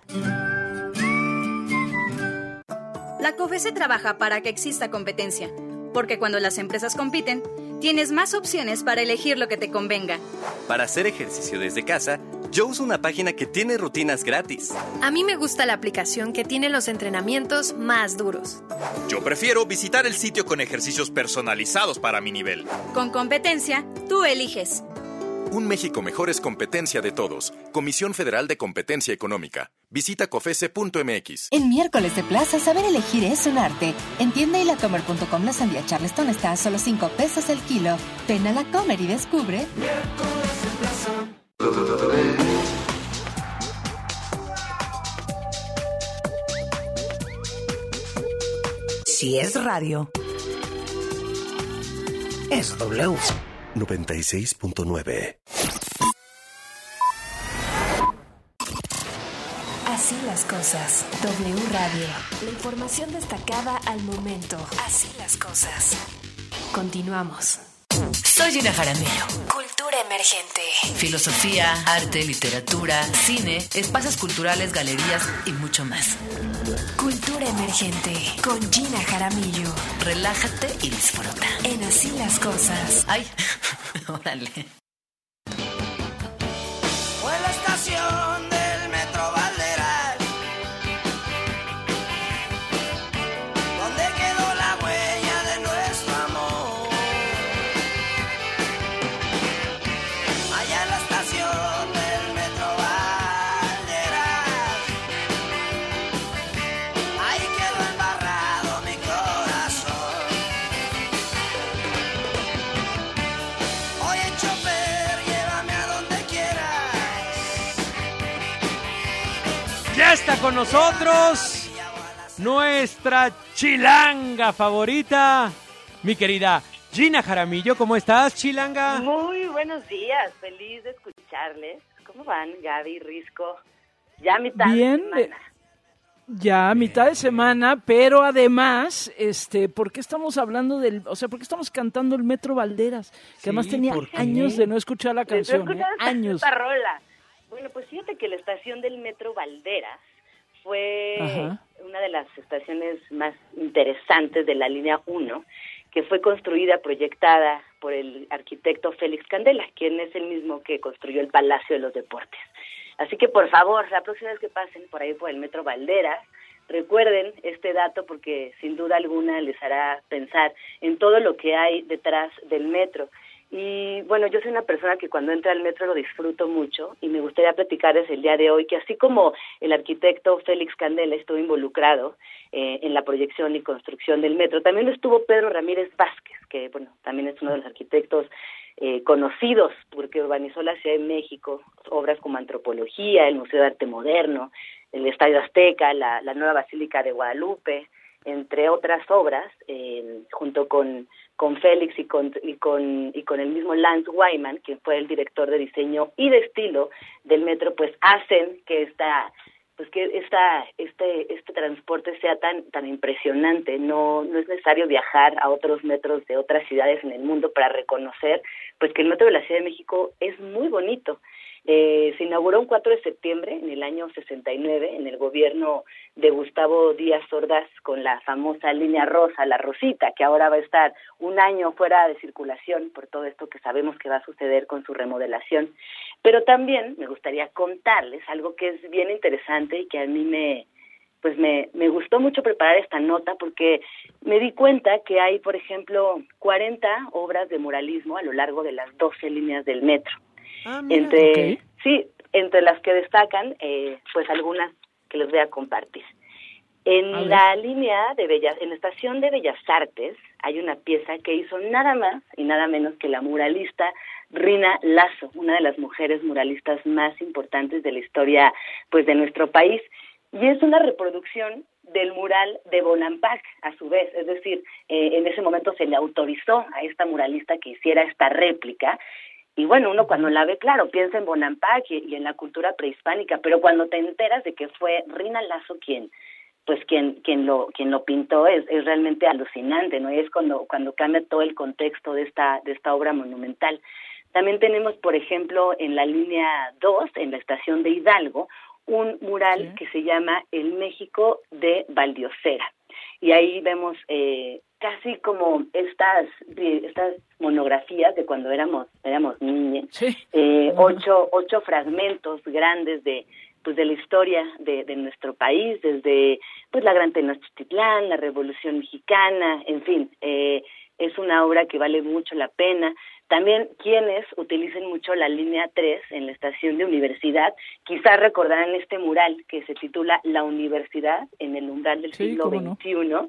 La COFESE trabaja para que exista competencia, porque cuando las empresas compiten, tienes más opciones para elegir lo que te convenga. Para hacer ejercicio desde casa, yo uso una página que tiene rutinas gratis. A mí me gusta la aplicación que tiene los entrenamientos más duros. Yo prefiero visitar el sitio con ejercicios personalizados para mi nivel. Con competencia, tú eliges. Un México mejor es competencia de todos. Comisión Federal de Competencia Económica. Visita cofese punto m x. En miércoles de plaza, saber elegir es un arte. En tienda y lacomer punto com la sandía Charleston está a solo cinco pesos el kilo. Ven a La Comer y descubre. Miércoles de plaza. Si es radio, es W. noventa y seis punto nueve. Así las cosas. W Radio. La información destacada al momento. Así las cosas. Continuamos. Soy Gina Jaramillo. Cultura emergente. Filosofía, arte, literatura, cine, espacios culturales, galerías y mucho más. Cultura emergente con Gina Jaramillo. Relájate y disfruta. En Así las cosas. Ay, órale. Fue la estación del Metro Valderal, donde quedó la huella de nuestro amor. está con nosotros nuestra chilanga favorita, mi querida Gina Jaramillo. ¿Cómo estás, chilanga? Muy buenos días, feliz de escucharles. ¿Cómo van, Gaby, Risco? Ya mitad Bien, de semana. Ya a mitad de semana, pero además, este, ¿por qué estamos hablando del, o sea, por qué estamos cantando el Metro Valderas? Que Sí, además tenía ¿por qué? años de no escuchar la ¿De no canción, escuchar ¿eh? esta- años. esta rola? Bueno, pues fíjate que la estación del Metro Valderas fue Ajá. una de las estaciones más interesantes de la línea uno, que fue construida, proyectada por el arquitecto Félix Candela, quien es el mismo que construyó el Palacio de los Deportes. Así que, por favor, la próxima vez que pasen por ahí por el Metro Valderas, recuerden este dato porque sin duda alguna les hará pensar en todo lo que hay detrás del metro. Y bueno, yo soy una persona que cuando entra al metro lo disfruto mucho y me gustaría platicarles el día de hoy que así como el arquitecto Félix Candela estuvo involucrado eh, en la proyección y construcción del metro, también estuvo Pedro Ramírez Vázquez, que bueno, también es uno de los arquitectos eh, conocidos porque urbanizó la Ciudad de México, obras como Antropología, el Museo de Arte Moderno, el Estadio Azteca, la, la nueva Basílica de Guadalupe, entre otras obras, eh, junto con, con Félix y con, y, con, y con el mismo Lance Wyman, quien fue el director de diseño y de estilo del metro, pues hacen que esta, pues que esta, este, este transporte sea tan, tan impresionante. No, no es necesario viajar a otros metros de otras ciudades en el mundo para reconocer pues que el metro de la Ciudad de México es muy bonito. Eh, se inauguró un cuatro de septiembre en el año sesenta y nueve en el gobierno de Gustavo Díaz Ordaz con la famosa línea rosa, la Rosita, que ahora va a estar un año fuera de circulación por todo esto que sabemos que va a suceder con su remodelación. Pero también me gustaría contarles algo que es bien interesante y que a mí me, pues me, me gustó mucho preparar esta nota porque me di cuenta que hay, por ejemplo, cuarenta obras de muralismo a lo largo de las doce líneas del metro. Ah, mira. Entre, Okay. sí, entre las que destacan, eh, pues algunas que les voy a compartir. En A ver. la línea de Bellas, en la estación de Bellas Artes, hay una pieza que hizo nada más y nada menos que la muralista Rina Lazo, una de las mujeres muralistas más importantes de la historia, pues, de nuestro país. Y es una reproducción del mural de Bonampak, a su vez, es decir, eh, en ese momento se le autorizó a esta muralista que hiciera esta réplica. Y bueno, uno cuando la ve, claro, piensa en Bonampak y, y en la cultura prehispánica, pero cuando te enteras de que fue Rina Lazo quien, pues quien, quien lo, quien lo pintó, es, es realmente alucinante, ¿no? Y es cuando, cuando cambia todo el contexto de esta, de esta obra monumental. También tenemos, por ejemplo, en la línea dos, en la estación de Hidalgo, un mural que se llama El México de Valdiosera. Y ahí vemos eh, casi como estas estas monografías de cuando éramos éramos niños, eh, ocho ocho fragmentos grandes de pues de la historia de, de nuestro país, desde pues la Gran Tenochtitlán, la Revolución Mexicana, en fin, eh, es una obra que vale mucho la pena. También quienes utilicen mucho la línea tres en la estación de Universidad, quizás recordarán este mural que se titula La Universidad en el umbral del Sí, siglo cómo no. veintiuno,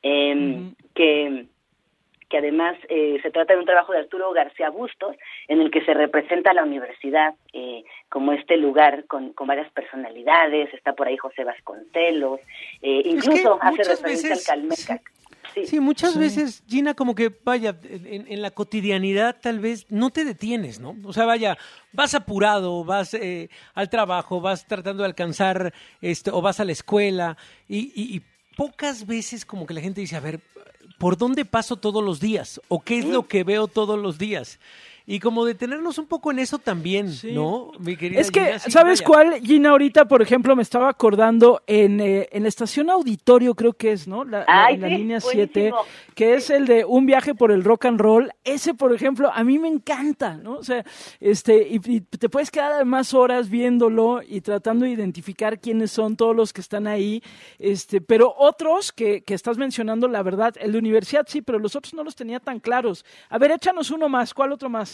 eh, que, que además eh, se trata de un trabajo de Arturo García Bustos, en el que se representa la universidad eh, como este lugar con, con varias personalidades. Está por ahí José Vasconcelos, eh, incluso hace muchas referencia veces- al Calmecac. Sí, Sí, muchas Sí. veces, Gina, como que, vaya, en, en la cotidianidad tal vez no te detienes, ¿no? O sea, vaya, vas apurado, vas eh, al trabajo, vas tratando de alcanzar, este, o vas a la escuela, y, y, y pocas veces como que la gente dice, a ver, ¿por dónde paso todos los días? ¿O qué es lo que veo todos los días? Y como detenernos un poco en eso también, ¿no? Mi querida Es que, Gina? Sí, ¿sabes vaya. cuál, Gina? Ahorita, por ejemplo, me estaba acordando en, eh, en la estación Auditorio, creo que es, ¿no? La, la- Ay, en la sí, línea siete, buenísimo. que es el de Un viaje por el rock and roll. Ese, por ejemplo, a mí me encanta, ¿no? O sea, este, y, y te puedes quedar además horas viéndolo y tratando de identificar quiénes son todos los que están ahí. Este, pero otros que, que estás mencionando, la verdad, el de Universidad sí, pero los otros no los tenía tan claros. A ver, échanos uno más. ¿Cuál otro más?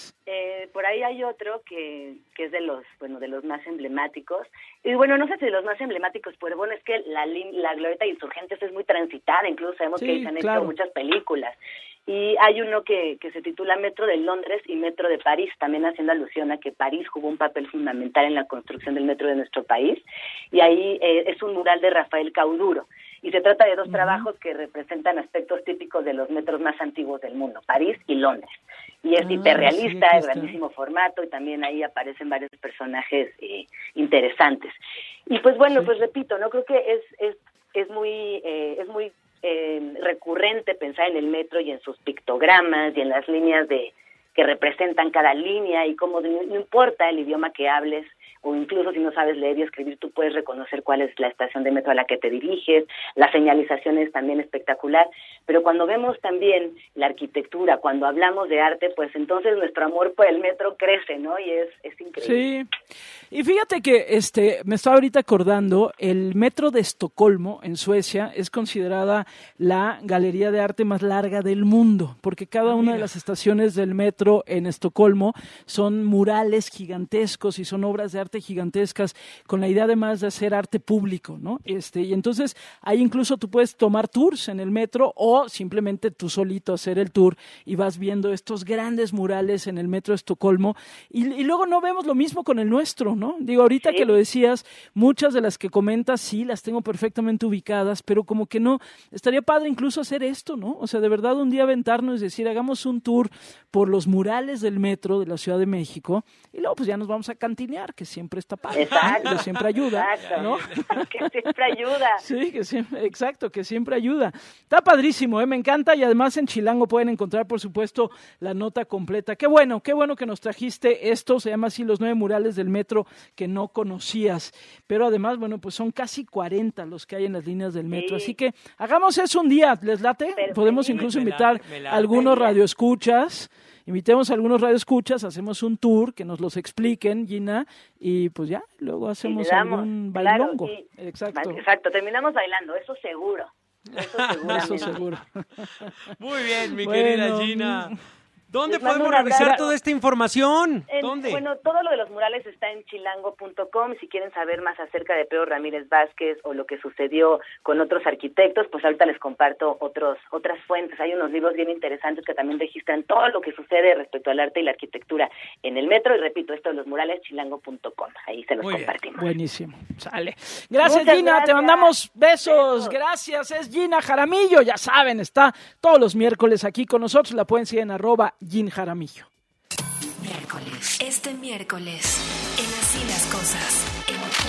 más? Eh, por ahí hay otro que, que es de los, bueno, de los más emblemáticos. Y bueno, no sé si de los más emblemáticos, pero bueno, es que la, la Glorieta de Insurgentes es muy transitada, incluso sabemos sí, que se han claro. hecho muchas películas. Y hay uno que, que se titula Metro de Londres y Metro de París, también haciendo alusión a que París jugó un papel fundamental en la construcción del metro de nuestro país. Y ahí eh, es un mural de Rafael Cauduro. Y se trata de dos uh-huh. trabajos que representan aspectos típicos de los metros más antiguos del mundo, París y Londres. Y es ah, hiperrealista, sí, de grandísimo formato, y también ahí aparecen varios personajes eh, interesantes. Y pues bueno, sí. pues repito, no creo que es es es muy eh, es muy eh, recurrente pensar en el metro y en sus pictogramas y en las líneas de que representan cada línea y cómo no, no importa el idioma que hables, o incluso si no sabes leer y escribir, tú puedes reconocer cuál es la estación de metro a la que te diriges, la señalización es también espectacular, pero cuando vemos también la arquitectura, cuando hablamos de arte, pues entonces nuestro amor por el metro crece, ¿no? Y es, es increíble. Sí, y fíjate que este me estaba ahorita acordando, el metro de Estocolmo, en Suecia, es considerada la galería de arte más larga del mundo, porque cada una de las estaciones del metro en Estocolmo son murales gigantescos y son obras de arte gigantescas con la idea además de hacer arte público, ¿no? Este, y entonces ahí incluso tú puedes tomar tours en el metro o simplemente tú solito hacer el tour y vas viendo estos grandes murales en el metro de Estocolmo y, y luego no vemos lo mismo con el nuestro, ¿no? Digo, ahorita sí. que lo decías, muchas de las que comentas sí las tengo perfectamente ubicadas, pero como que no, estaría padre incluso hacer esto, ¿no? O sea, de verdad un día aventarnos y decir, hagamos un tour por los murales del metro de la Ciudad de México y luego pues ya nos vamos a cantinear, que siempre está padre, exacto, que siempre ayuda, exacto. ¿no? Que siempre ayuda. Sí, que siempre, exacto, que siempre ayuda. Está padrísimo, ¿eh? Me encanta y además en Chilango pueden encontrar, por supuesto, la nota completa. Qué bueno, qué bueno que nos trajiste esto, se llama así Los Nueve Murales del Metro que no conocías, pero además, bueno, pues son casi cuarenta los que hay en las líneas del metro, sí. Así que hagamos eso un día, ¿les late? Perfecto. Podemos incluso invitar a algunos radioescuchas. Invitemos a algunos radioescuchas, hacemos un tour, que nos los expliquen, Gina, y pues ya, luego hacemos damos, algún bailongo. Claro, sí. Exacto. Exacto, terminamos bailando, eso seguro. Eso seguro. Eso seguro. Muy bien, mi bueno, querida Gina. ¿Dónde podemos revisar toda esta información? En, ¿Dónde? Bueno, todo lo de los murales está en chilango punto com. Si quieren saber más acerca de Pedro Ramírez Vázquez o lo que sucedió con otros arquitectos, pues ahorita les comparto otros otras fuentes. Hay unos libros bien interesantes que también registran todo lo que sucede respecto al arte y la arquitectura en el metro. Y repito, esto de los murales, chilango punto com. Ahí se los Muy compartimos. Bien. Buenísimo. Sale. Gracias, Muchas Gina. Gracias. Te mandamos besos. besos. Gracias. Es Gina Jaramillo. Ya saben, está todos los miércoles aquí con nosotros. La pueden seguir en arroba Gin Jaramillo. Miércoles. Este miércoles, en Así las Cosas.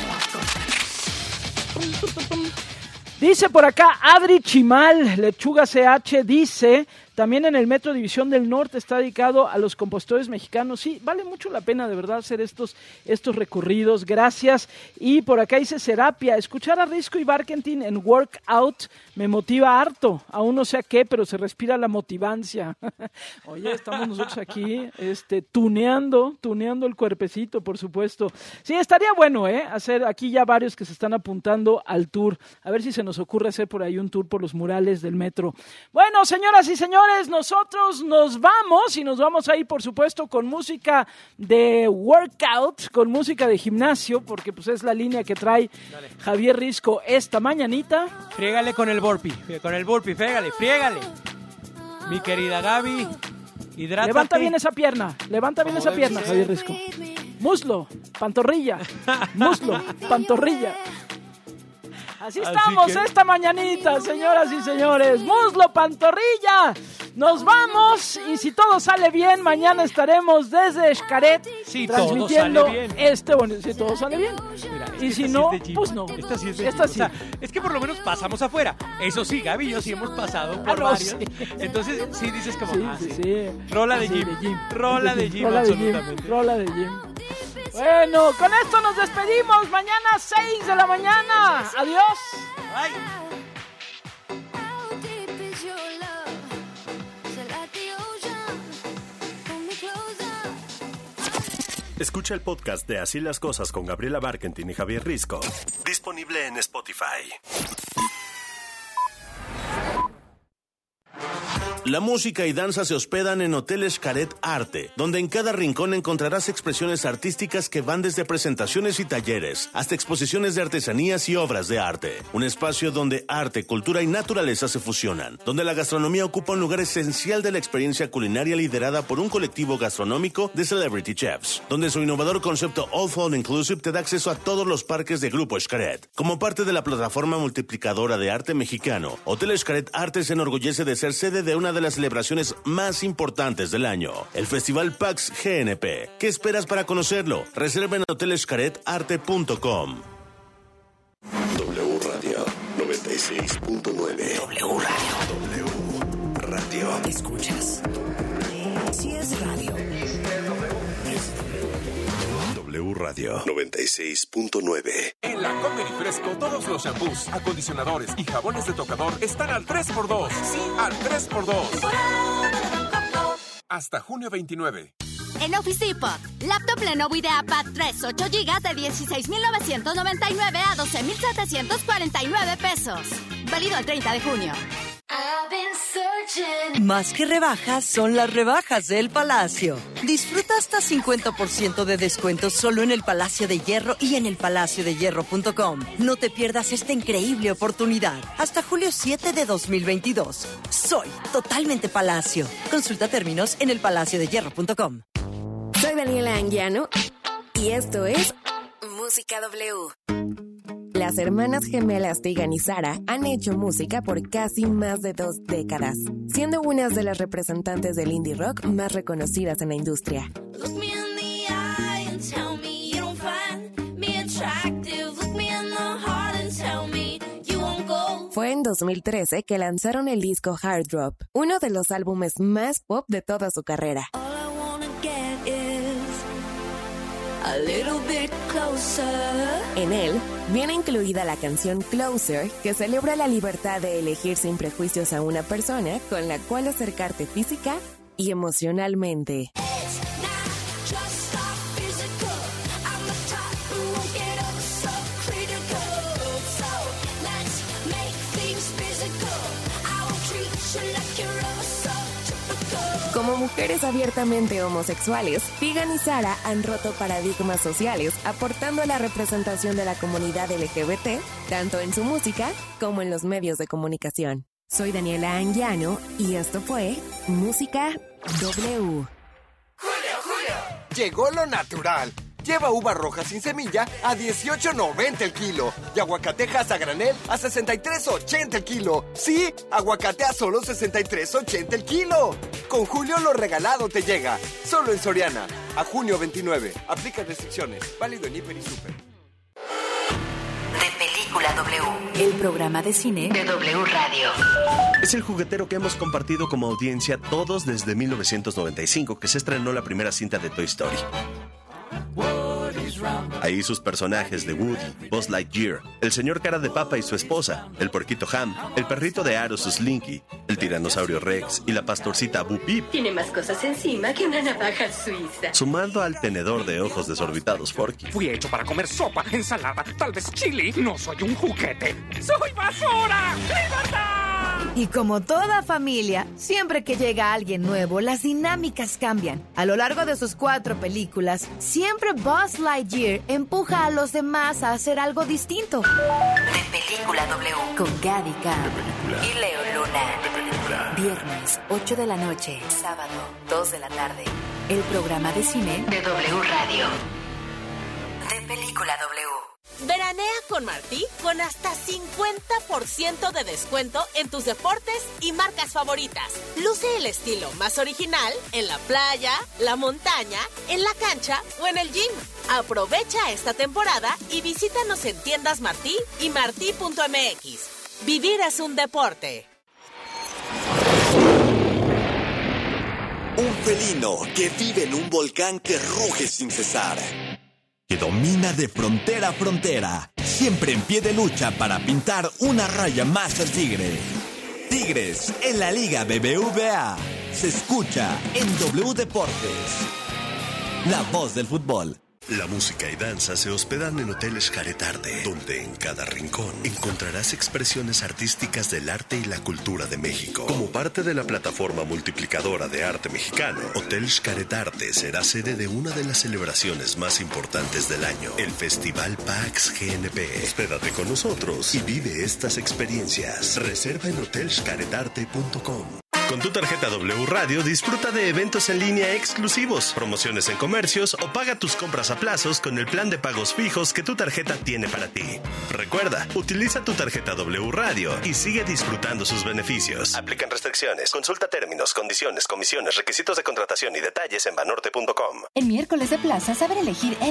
En... Dice por acá Adri Chimal, Lechuga C H, dice... También en el Metro División del Norte está dedicado a los compositores mexicanos. Sí, vale mucho la pena de verdad hacer estos, estos recorridos. Gracias. Y por acá dice Serapia, escuchar a Risco y Barkentin en Workout me motiva harto. Aún no sé a qué, pero se respira la motivancia. Oye, estamos nosotros aquí este, tuneando, tuneando el cuerpecito, por supuesto. Sí, estaría bueno, ¿eh? Hacer aquí ya varios que se están apuntando al tour. A ver si se nos ocurre hacer por ahí un tour por los murales del metro. Bueno, señoras y señores, nosotros nos vamos y nos vamos a ir, por supuesto, con música de workout, con música de gimnasio, porque pues es la línea que trae Dale. Javier Risco esta mañanita. Friégale con el burpee, con el burpee, friégale, friégale. Mi querida Gaby, hidrátate. Levanta bien esa pierna, levanta bien esa pierna, ser? Javier Risco. Muslo, pantorrilla, muslo, pantorrilla. Así estamos Así que... esta mañanita, señoras y señores. Muslo, pantorrilla. Nos vamos y si todo sale bien, mañana estaremos desde Xcaret sí, transmitiendo todo sale bien. este bonito. Si todo sale bien. Mira, y si no, sí pues no. Esta sí es de Esta sí. O sea, es que por lo menos pasamos afuera. Eso sí, Gaby y yo sí hemos pasado por ah, no, varios. Sí. Entonces sí dices como, sí, ah, sí, sí. sí. Rola de sí, gym. de gym. Rola de gym, Rola de absolutamente. Gym. Rola de gym. Bueno, con esto nos despedimos. Mañana seis de la mañana. Adiós. Bye. Escucha el podcast de Así las Cosas con Gabriela Barkentin y Javier Risco. Disponible en Spotify. La música y danza se hospedan en Hotel Xcaret Arte, donde en cada rincón encontrarás expresiones artísticas que van desde presentaciones y talleres hasta exposiciones de artesanías y obras de arte. Un espacio donde arte, cultura y naturaleza se fusionan, donde la gastronomía ocupa un lugar esencial de la experiencia culinaria liderada por un colectivo gastronómico de celebrity chefs, donde su innovador concepto All Food Inclusive te da acceso a todos los parques de Grupo Xcaret. Como parte de la plataforma multiplicadora de arte mexicano, Hotel Xcaret Arte se enorgullece de ser sede de una de las celebraciones más importantes del año, el Festival PAX G N P. ¿Qué esperas para conocerlo? Reserva en hotel xcaret arte punto com. W Radio noventa y seis punto nueve. W Radio. W Radio. ¿Escuchas? Si es radio. W Radio noventa y seis punto nueve. En la Comer y Fresco, todos los shampoos, acondicionadores y jabones de tocador están al tres por dos. Sí, al tres por dos. Hasta junio veintinueve. En Office Depot, laptop Lenovo IdeaPad tres, ocho gigas de dieciséis mil novecientos noventa y nueve a doce mil setecientos cuarenta y nueve pesos. Válido el treinta de junio. Más que rebajas, son las rebajas del Palacio. Disfruta hasta cincuenta por ciento de descuento solo en el Palacio de Hierro y en el palacio de hierro punto com. No te pierdas esta increíble oportunidad. Hasta julio siete de dos mil veintidós. Soy totalmente Palacio. Consulta términos en el palacio de hierro punto com. Soy Daniela Anguiano y esto es Música W. Las hermanas gemelas Tegan y Sara han hecho música por casi más de dos décadas, siendo unas de las representantes del indie rock más reconocidas en la industria. Fue en dos mil trece que lanzaron el disco Hard Drop, uno de los álbumes más pop de toda su carrera. A little bit closer. En él viene incluida la canción Closer, que celebra la libertad de elegir sin prejuicios a una persona con la cual acercarte física y emocionalmente. Como mujeres abiertamente homosexuales, Tegan y Sara han roto paradigmas sociales, aportando a la representación de la comunidad L G B T, tanto en su música como en los medios de comunicación. Soy Daniela Anguiano y esto fue Música W. ¡Julio, Julio! Llegó lo natural. Lleva uva roja sin semilla a dieciocho noventa el kilo y aguacatejas a granel a sesenta y tres ochenta el kilo. Sí, aguacate a solo sesenta y tres ochenta el kilo. Con Julio lo regalado te llega. Solo en Soriana. A junio veintinueve. Aplica restricciones. Válido en Hiper y Super. De Película W. El programa de cine de W Radio. Es el juguetero que hemos compartido como audiencia todos desde mil novecientos noventa y cinco, que se estrenó la primera cinta de Toy Story. Ahí sus personajes de Woody, Buzz Lightyear, el señor cara de papa y su esposa, el puerquito Ham, el perrito de Aro Slinky, el tiranosaurio Rex y la pastorcita Bo Peep. Tiene más cosas encima que una navaja suiza. Sumando al tenedor de ojos desorbitados Forky. Fui hecho para comer sopa, ensalada, tal vez chili. No soy un juguete. ¡Soy basura! ¡Libertad! Y como toda familia, siempre que llega alguien nuevo, las dinámicas cambian. A lo largo de sus cuatro películas, siempre Buzz Lightyear empuja a los demás a hacer algo distinto. De Película W. Con Gaby Cam y Leo Luna. De Película. Viernes, ocho de la noche. Sábado, dos de la tarde. El programa de cine de W Radio. De Película W. Veranea con Martí con hasta cincuenta por ciento de descuento en tus deportes y marcas favoritas. Luce el estilo más original en la playa, la montaña, en la cancha o en el gym. Aprovecha esta temporada y visítanos en tiendas Martí y martí punto m x. Vivir es un deporte. Un felino que vive en un volcán que ruge sin cesar, que domina de frontera a frontera, siempre en pie de lucha para pintar una raya más al tigre. Tigres en la Liga B B V A. Se escucha en W Deportes. La voz del fútbol. La música y danza se hospedan en Hotel Xcaret Arte, donde en cada rincón encontrarás expresiones artísticas del arte y la cultura de México. Como parte de la plataforma multiplicadora de arte mexicano, Hotel Xcaret Arte será sede de una de las celebraciones más importantes del año, el Festival PAX G N P. Hospédate con nosotros y vive estas experiencias. Reserva en hotel xcaret arte punto com. Con tu tarjeta W Radio disfruta de eventos en línea exclusivos, promociones en comercios o paga tus compras a plazos con el plan de pagos fijos que tu tarjeta tiene para ti. Recuerda, utiliza tu tarjeta W Radio y sigue disfrutando sus beneficios. Aplican restricciones. Consulta términos, condiciones, comisiones, requisitos de contratación y detalles en banorte punto com. En miércoles de plaza, saber elegir es